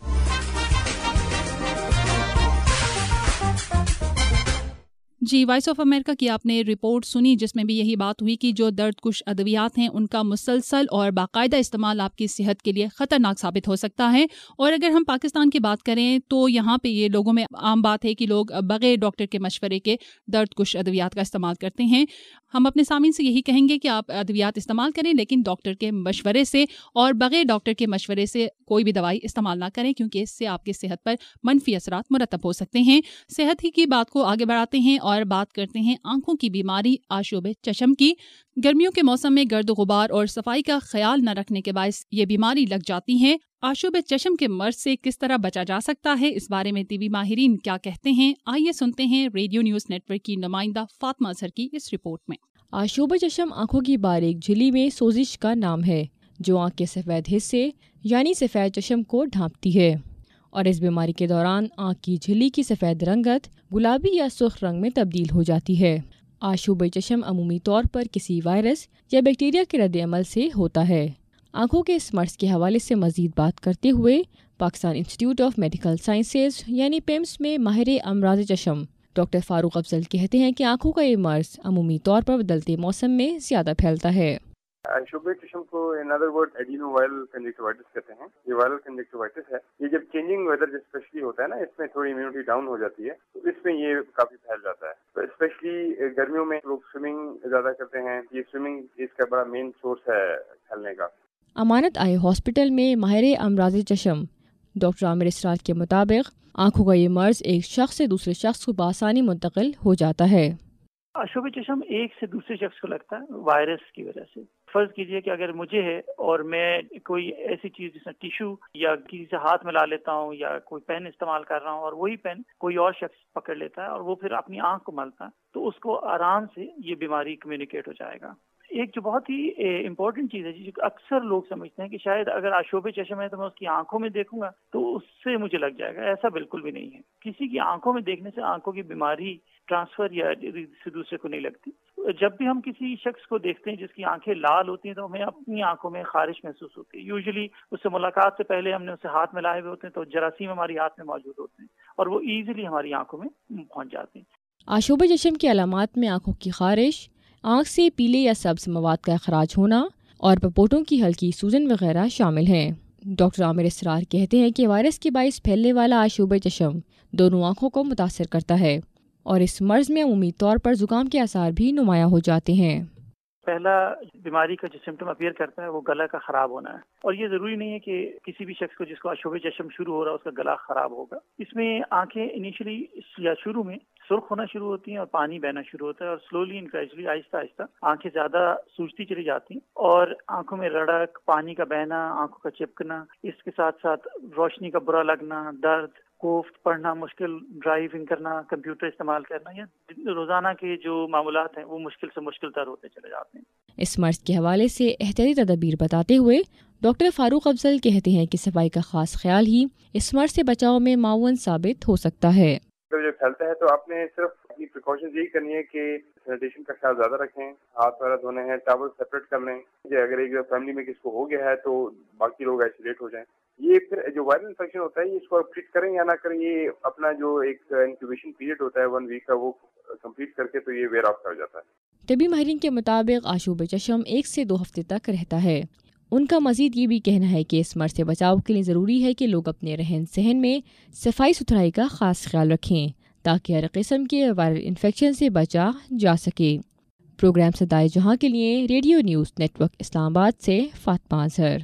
جی، وائس آف امریکہ کی آپ نے رپورٹ سنی جس میں بھی یہی بات ہوئی کہ جو درد کش ادویات ہیں ان کا مسلسل اور باقاعدہ استعمال آپ کی صحت کے لیے خطرناک ثابت ہو سکتا ہے۔ اور اگر ہم پاکستان کی بات کریں تو یہاں پہ یہ لوگوں میں عام بات ہے کہ لوگ بغیر ڈاکٹر کے مشورے کے درد کش ادویات کا استعمال کرتے ہیں۔ ہم اپنے سامعین سے یہی کہیں گے کہ آپ ادویات استعمال کریں لیکن ڈاکٹر کے مشورے سے، اور بغیر ڈاکٹر کے مشورے سے کوئی بھی دوائی استعمال نہ کریں کیونکہ اس سے آپ کی صحت پر منفی اثرات مرتب ہو سکتے ہیں۔ صحت ہی کی بات کو آگے بڑھاتے ہیں اور بات کرتے ہیں آنکھوں کی بیماری آشوب چشم کی۔ گرمیوں کے موسم میں گرد و غبار اور صفائی کا خیال نہ رکھنے کے باعث یہ بیماری لگ جاتی ہے۔ آشوب چشم کے مرض سے کس طرح بچا جا سکتا ہے، اس بارے میں طبی ماہرین کیا کہتے ہیں، آئیے سنتے ہیں ریڈیو نیوز نیٹ ورک کی نمائندہ فاطمہ اظہر کی اس رپورٹ میں۔ آشوب چشم آنکھوں کی باریک جھلی میں سوزش کا نام ہے جو آنکھ کے سفید حصے یعنی سفید چشم کو ڈھانپتی ہے، اور اس بیماری کے دوران آنکھ کی جھلی کی سفید رنگت گلابی یا سرخ رنگ میں تبدیل ہو جاتی ہے۔ آشوب چشم عمومی طور پر کسی وائرس یا بیکٹیریا کے رد عمل سے ہوتا ہے۔ آنکھوں کے اس مرض کے حوالے سے مزید بات کرتے ہوئے Pakistan institute of medical sciences یعنی پیمس میں ماہر امراض چشم ڈاکٹر فاروق افضل کہتے ہیں کہ آنکھوں کا یہ مرض عمومی طور پر بدلتے موسم میں زیادہ پھیلتا ہے۔ آشوب چشم کو in other word adeno viral conjunctivitis کہتے ہیں۔ یہ وائرل کنجکٹیوائٹس ہے، یہ جب چینجنگ ویدر اسپیشلی ہوتا ہے نا، اس میں تھوڑی امیونٹی ڈاؤن ہو جاتی ہے تو اس میں یہ کافی پھیل جاتا ہے۔ تو اسپیشلی گرمیوں میں لوگ سوئمنگ زیادہ کرتے ہیں، یہ سوئمنگ اس کا بڑا مین سورس ہے پھیلنے کا۔ امانت آئی ہاسپٹل میں ماہر امراض چشم ڈاکٹر عامر اسرار کے مطابق آنکھوں کا یہ مرض ایک شخص سے دوسرے شخص کو بآسانی منتقل ہو جاتا ہے۔ آشوب چشم ایک سے دوسرے شخص کو لگتا ہے وائرس کی وجہ سے۔ فرض کیجئے کہ اگر مجھے ہے اور میں کوئی ایسی چیز جیسے ٹیشو یا کسی سے ہاتھ ملا لیتا ہوں یا کوئی پین استعمال کر رہا ہوں اور وہی پین کوئی اور شخص پکڑ لیتا ہے اور وہ پھر اپنی آنکھ کو ملتا ہے تو اس کو آرام سے یہ بیماری کمیونیکیٹ ہو جائے گا۔ ایک جو بہت ہی امپورٹنٹ چیز ہے جو اکثر لوگ سمجھتے ہیں کہ شاید اگر آشوب چشم ہے تو میں اس کی آنکھوں میں دیکھوں گا تو اس سے مجھے لگ جائے گا، ایسا بالکل بھی نہیں ہے۔ کسی کی آنکھوں میں دیکھنے سے آنکھوں کی بیماری ٹرانسفر یا سے دوسرے کو نہیں لگتی۔ جب بھی ہم کسی شخص کو دیکھتے ہیں جس کی آنکھیں لال ہوتی ہیں تو ہمیں اپنی آنکھوں میں خارش محسوس ہوتی ہے۔ یوزلی اس سے ملاقات سے پہلے ہم نے اسے ہاتھ ملائے ہوئے ہوتے ہیں تو جراثیم ہماری ہاتھ میں موجود ہوتے ہیں اور وہ ایزیلی ہماری آنکھوں میں پہنچ جاتے ہیں۔ آشوب چشم کی علامات میں آنکھوں کی خارش، آنکھ سے پیلے یا سبز مواد کا اخراج ہونا اور پپوٹوں کی ہلکی سوجن وغیرہ شامل ہیں۔ ڈاکٹر عامر اسرار کہتے ہیں کہ وائرس کے باعث پھیلنے والا آشوب چشم دونوں آنکھوں کو متاثر کرتا ہے اور اس مرض میں عمومی طور پر زکام کے آثار بھی نمایاں ہو جاتے ہیں۔ पहला बीमारी का जो सिम्टम अपीयर करता है वो गला का खराब होना है, और ये जरूरी नहीं है कि किसी भी शख्स को जिसको अशोब चश्म शुरू हो रहा है उसका गला खराब होगा। इसमें आंखें इनिशियली या शुरू में सुर्ख होना शुरू होती हैं और पानी बहना शुरू होता है, और slowly and gradually Aahista Aahista आंखें ज्यादा सूजती चली जाती हैं और आंखों में रड़क, पानी का बहना, आंखों का चिपकना, इसके साथ साथ रोशनी का बुरा लगना, दर्द, कोफ्त, पढ़ना मुश्किल, ड्राइविंग करना, कंप्यूटर इस्तेमाल करना, या रोजाना के जो मामूलात हैं वो मुश्किल से मुश्किल तर होते चले जाते हैं। इस मर्ज के हवाले से एहतियाती तदबीर बताते हुए डॉक्टर फारूक अफजल कहते हैं कि सफाई का खास ख्याल ही इस मर्ज से बचाव में माउन साबित हो सकता है। तो जब फैलता है तो आपने सिर्फ अपनी प्रिकॉशन यही करनी है कि सैनिटेशन का ख्याल ज्यादा रखें, हाथ वगैरह धोने हैं, टॉवल सेपरेट कर लें, अगर एक फैमिली में किसको हो गया है तो बाकी लोग आइसोलेट हो जाएं। ये फिर जो वायरल इन्फेक्शन होता है इसको ट्रीट करें या ना करें, ये अपना जो एक इंक्यूबेशन पीरियड होता है वन वीक का वो कंप्लीट करके तो ये वेयर ऑफ कर जाता है। तबी माहिरीन के मुताबिक आशूब चश्म एक से दो हफ्ते तक रहता है। उनका मजीद ये भी कहना है कि इस मर्ज से बचाव के लिए ज़रूरी है कि लोग अपने रहन सहन में सफाई सुथराई का खास ख्याल रखें ताकि हर किस्म के वायरल इन्फेक्शन से बचा जा सके। प्रोग्राम सदाए जहां के लिए रेडियो न्यूज़ नेटवर्क इस्लामाबाद से फातिमा अजहर।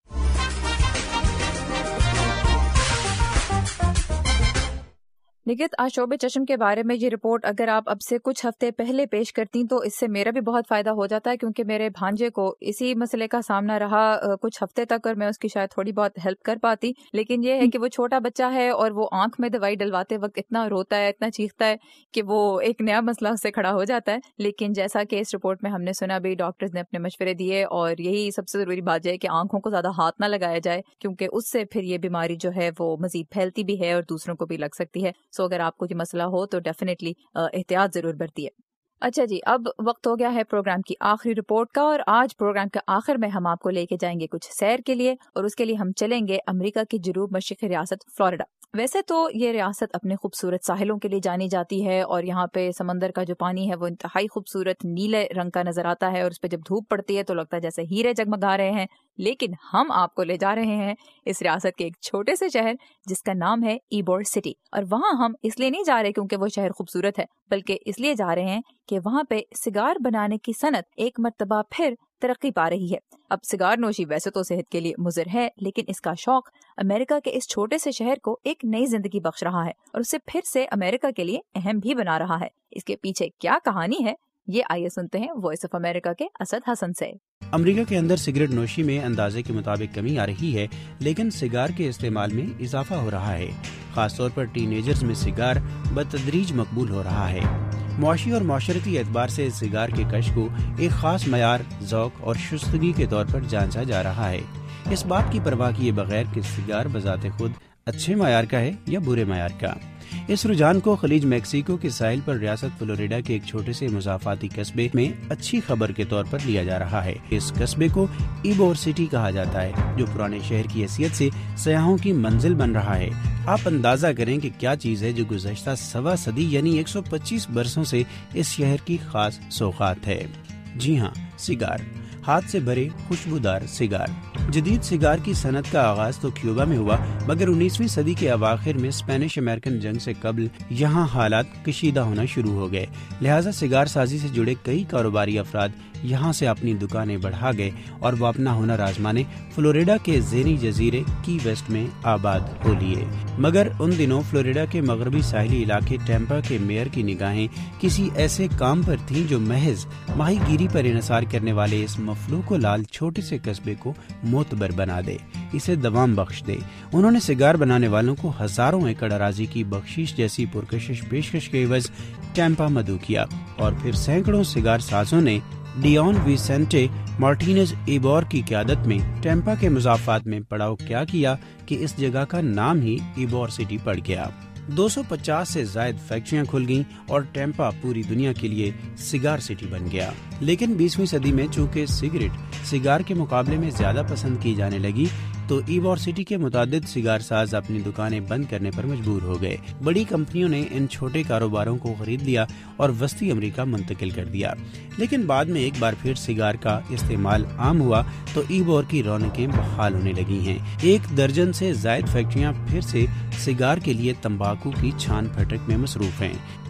निकित, आशोब चश्म के बारे में ये रिपोर्ट अगर आप अब से कुछ हफ्ते पहले पेश करती तो इससे मेरा भी बहुत फायदा हो जाता है, क्योंकि मेरे भांजे को इसी मसले का सामना रहा कुछ हफ्ते तक और मैं उसकी शायद थोड़ी बहुत हेल्प कर पाती। लेकिन ये है कि वो छोटा बच्चा है और वो आंख में दवाई डलवाते वक्त इतना रोता है, इतना चीखता है कि वो एक नया मसला उससे खड़ा हो जाता है। लेकिन जैसा कि इस रिपोर्ट में हमने सुना भी, डॉक्टर्स ने अपने मशवरे दिए और यही सबसे जरूरी बात है कि आंखों को ज्यादा हाथ ना लगाया जाए, क्योंकि उससे फिर ये बीमारी जो है वो मजीद फैलती भी है और दूसरों को भी लग सकती है। सो अगर आपको ये मसला हो तो डेफिनेटली एहतियात जरूर बरतिए। अच्छा जी, अब वक्त हो गया है प्रोग्राम की आखिरी रिपोर्ट का, और आज प्रोग्राम के आखिर में हम आपको लेके जाएंगे कुछ सैर के लिए, और उसके लिए हम चलेंगे अमेरिका की जनूब मशरिकी रियासत फ्लोरिडा। वैसे तो ये रियासत अपने खूबसूरत साहिलों के लिए जानी जाती है और यहाँ पे समंदर का जो पानी है वो इंतहाई खूबसूरत नीले रंग का नजर आता है और उस पर जब धूप पड़ती है तो लगता है जैसे हीरे जगमगा रहे हैं। लेकिन हम आपको ले जा रहे हैं इस रियासत के एक छोटे से शहर जिसका नाम है ईबोर सिटी, और वहाँ हम इसलिए नहीं जा रहे क्योंकि वो शहर खूबसूरत है, बल्कि इसलिए जा रहे हैं कि वहाँ पे सिगार बनाने की सनत एक मर्तबा फिर तरक्की पा रही है। अब सिगार नोशी वैसे तो सेहत के लिए मुज़र है, लेकिन इसका शौक अमेरिका के इस छोटे से शहर को एक नई जिंदगी बख्श रहा है और उसे फिर से अमेरिका के लिए अहम भी बना रहा है। इसके पीछे क्या कहानी है, ये आइए सुनते हैं वॉइस ऑफ अमेरिका के असद हसन से। अमेरिका के अंदर सिगरेट नोशी में अंदाजे के मुताबिक कमी आ रही है, लेकिन सिगार के इस्तेमाल में इजाफा हो रहा है। खासतौर पर टीनेजर्स में सिगार बतदरीज मकबूल हो रहा है। मुआशी और माशरती एतबार से सिगार के कश को एक खास मयार, ज़ौक और शुस्तगी के तौर पर जांचा जा रहा है, इस बात की परवाह किए बगैर कि सिगार बजाते खुद अच्छे मयार का है या बुरे मयार का। इस रुझान को खलीज मैक्सिको के साहिल पर रियासत फ्लोरिडा के एक छोटे से मुजाफाती कस्बे में अच्छी खबर के तौर पर लिया जा रहा है। इस कस्बे को ईबोर सिटी कहा जाता है, जो पुराने शहर की हैसियत से सयाहों की मंजिल बन रहा है। आप अंदाजा करें कि क्या चीज है जो गुज़श्ता सवा सदी यानी एक सौ पच्चीस बरसों से इस शहर की खास सौगात है। जी हाँ, सिगार, हाथ से भरे खुशबूदार सिगार। जदीद सिगार की सनत का आगाज तो क्यूबा में हुआ, मगर उन्नीसवीं सदी के अवाखिर में स्पेनिश अमेरिकन जंग से कबल यहाँ हालात कशीदा होना शुरू हो गए। लिहाजा सिगार साजी से जुड़े कई कारोबारी अफराद यहाँ से अपनी दुकानें बढ़ा गए और वो अपना हुनर आजमाने फ्लोरिडा के ज़ेनी जजीरे की वेस्ट में आबाद हो लिए। मगर उन दिनों फ्लोरिडा के मगरबी साहिली इलाके टैंपा के मेयर की निगाहें किसी ऐसे काम पर थीं जो महज माहीगीरी पर इन्हसार करने वाले इस मफलूको लाल छोटे से कस्बे को मोतबर बना दे, इसे दवाम बख्श दे। उन्होंने सिगार बनाने वालों को हजारों एकड़ अराजी की बख्शीश जैसी पुरकशिश पेशकश के एवज टैंपा मदऊ किया और फिर सैकड़ों सिगार साजों ने डियोन विसेंटे मार्टिनेज ईबोर की क़यादत में टैंपा के मुज़ाफ़ात में पड़ाव क्या किया कि इस जगह का नाम ही ईबोर सिटी पड़ गया। दो सौ पचास से ज़ायद फैक्ट्रियां खुल गईं और टैंपा पूरी दुनिया के लिए सिगार सिटी बन गया। लेकिन बीसवीं सदी में चूँकि सिगरेट सिगार के मुकाबले में ज्यादा पसंद की जाने लगी, तो ईबोर सिटी के मुतादिद सिगार साज अपनी दुकानें बंद करने पर मजबूर हो गए। बड़ी कंपनियों ने इन छोटे कारोबारों को खरीद लिया और वस्ती अमेरिका मुंतकिल कर दिया। लेकिन बाद में एक बार फिर सिगार का इस्तेमाल आम हुआ तो ईबोर की रौनकें बहाल होने लगी हैं। एक दर्जन से जायद फैक्ट्रियां फिर से सिगार के लिए तंबाकू की छान फटक में मसरूफ हैं।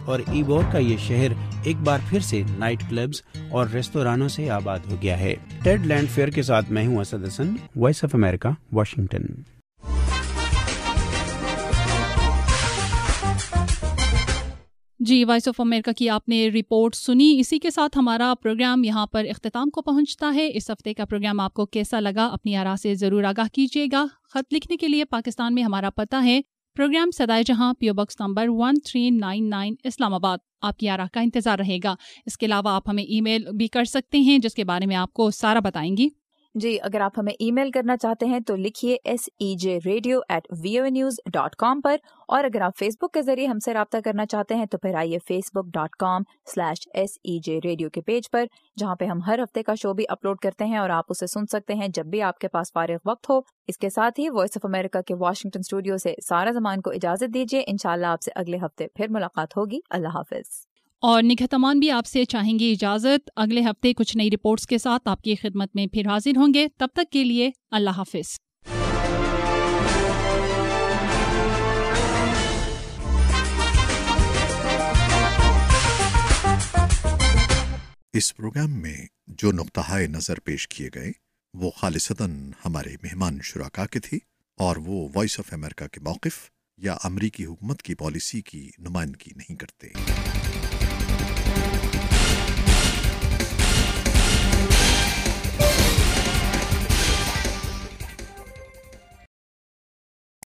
اور ایبور کا یہ شہر ایک بار پھر سے نائٹ کلبز اور ریستورانوں سے آباد ہو گیا ہے۔ ٹیڈ لینڈ فیئر کے ساتھ میں ہوں Asad Hasan, voice of America, Washington. جی، وائس آف امریکہ کی آپ نے رپورٹ سنی۔ اسی کے ساتھ ہمارا پروگرام یہاں پر اختتام کو پہنچتا ہے۔ اس ہفتے کا پروگرام آپ کو کیسا لگا اپنی آراء سے ضرور آگاہ کیجیے گا۔ خط لکھنے کے لیے پاکستان میں ہمارا پتہ ہے پروگرام صدائے جہاں، P O box number one three nine nine Islamabad. آپ کی آراء کا انتظار رہے گا۔ اس کے علاوہ آپ ہمیں ای میل بھی کر سکتے ہیں جس کے بارے میں آپ کو سارا بتائیں گی۔ جی، اگر آپ ہمیں ای میل کرنا چاہتے ہیں تو لکھیے S E J radio at V O A news dot com پر، اور اگر آپ فیس بک کے ذریعے ہم سے رابطہ کرنا چاہتے ہیں تو پھر آئیے Facebook dot com slash S E J radio کے پیج پر، جہاں پہ ہم ہر ہفتے کا شو بھی اپلوڈ کرتے ہیں اور آپ اسے سن سکتے ہیں جب بھی آپ کے پاس فارغ وقت ہو۔ اس کے ساتھ ہی وائس آف امریکہ کے واشنگٹن اسٹوڈیو سے سارا زمان کو اجازت دیجیے۔ انشاءاللہ آپ سے اگلے ہفتے پھر ملاقات ہوگی۔ اللہ حافظ۔ اور نگہت امان بھی آپ سے چاہیں گے اجازت۔ اگلے ہفتے کچھ نئی رپورٹس کے ساتھ آپ کی خدمت میں پھر حاضر ہوں گے۔ تب تک کے لیے اللہ حافظ۔ اس پروگرام میں جو نقطۂ نظر پیش کیے گئے وہ خالصتاً ہمارے مہمان شرکاء کے تھے، اور وہ وائس آف امریکہ کے موقف یا امریکی حکومت کی پالیسی کی نمائندگی نہیں کرتے۔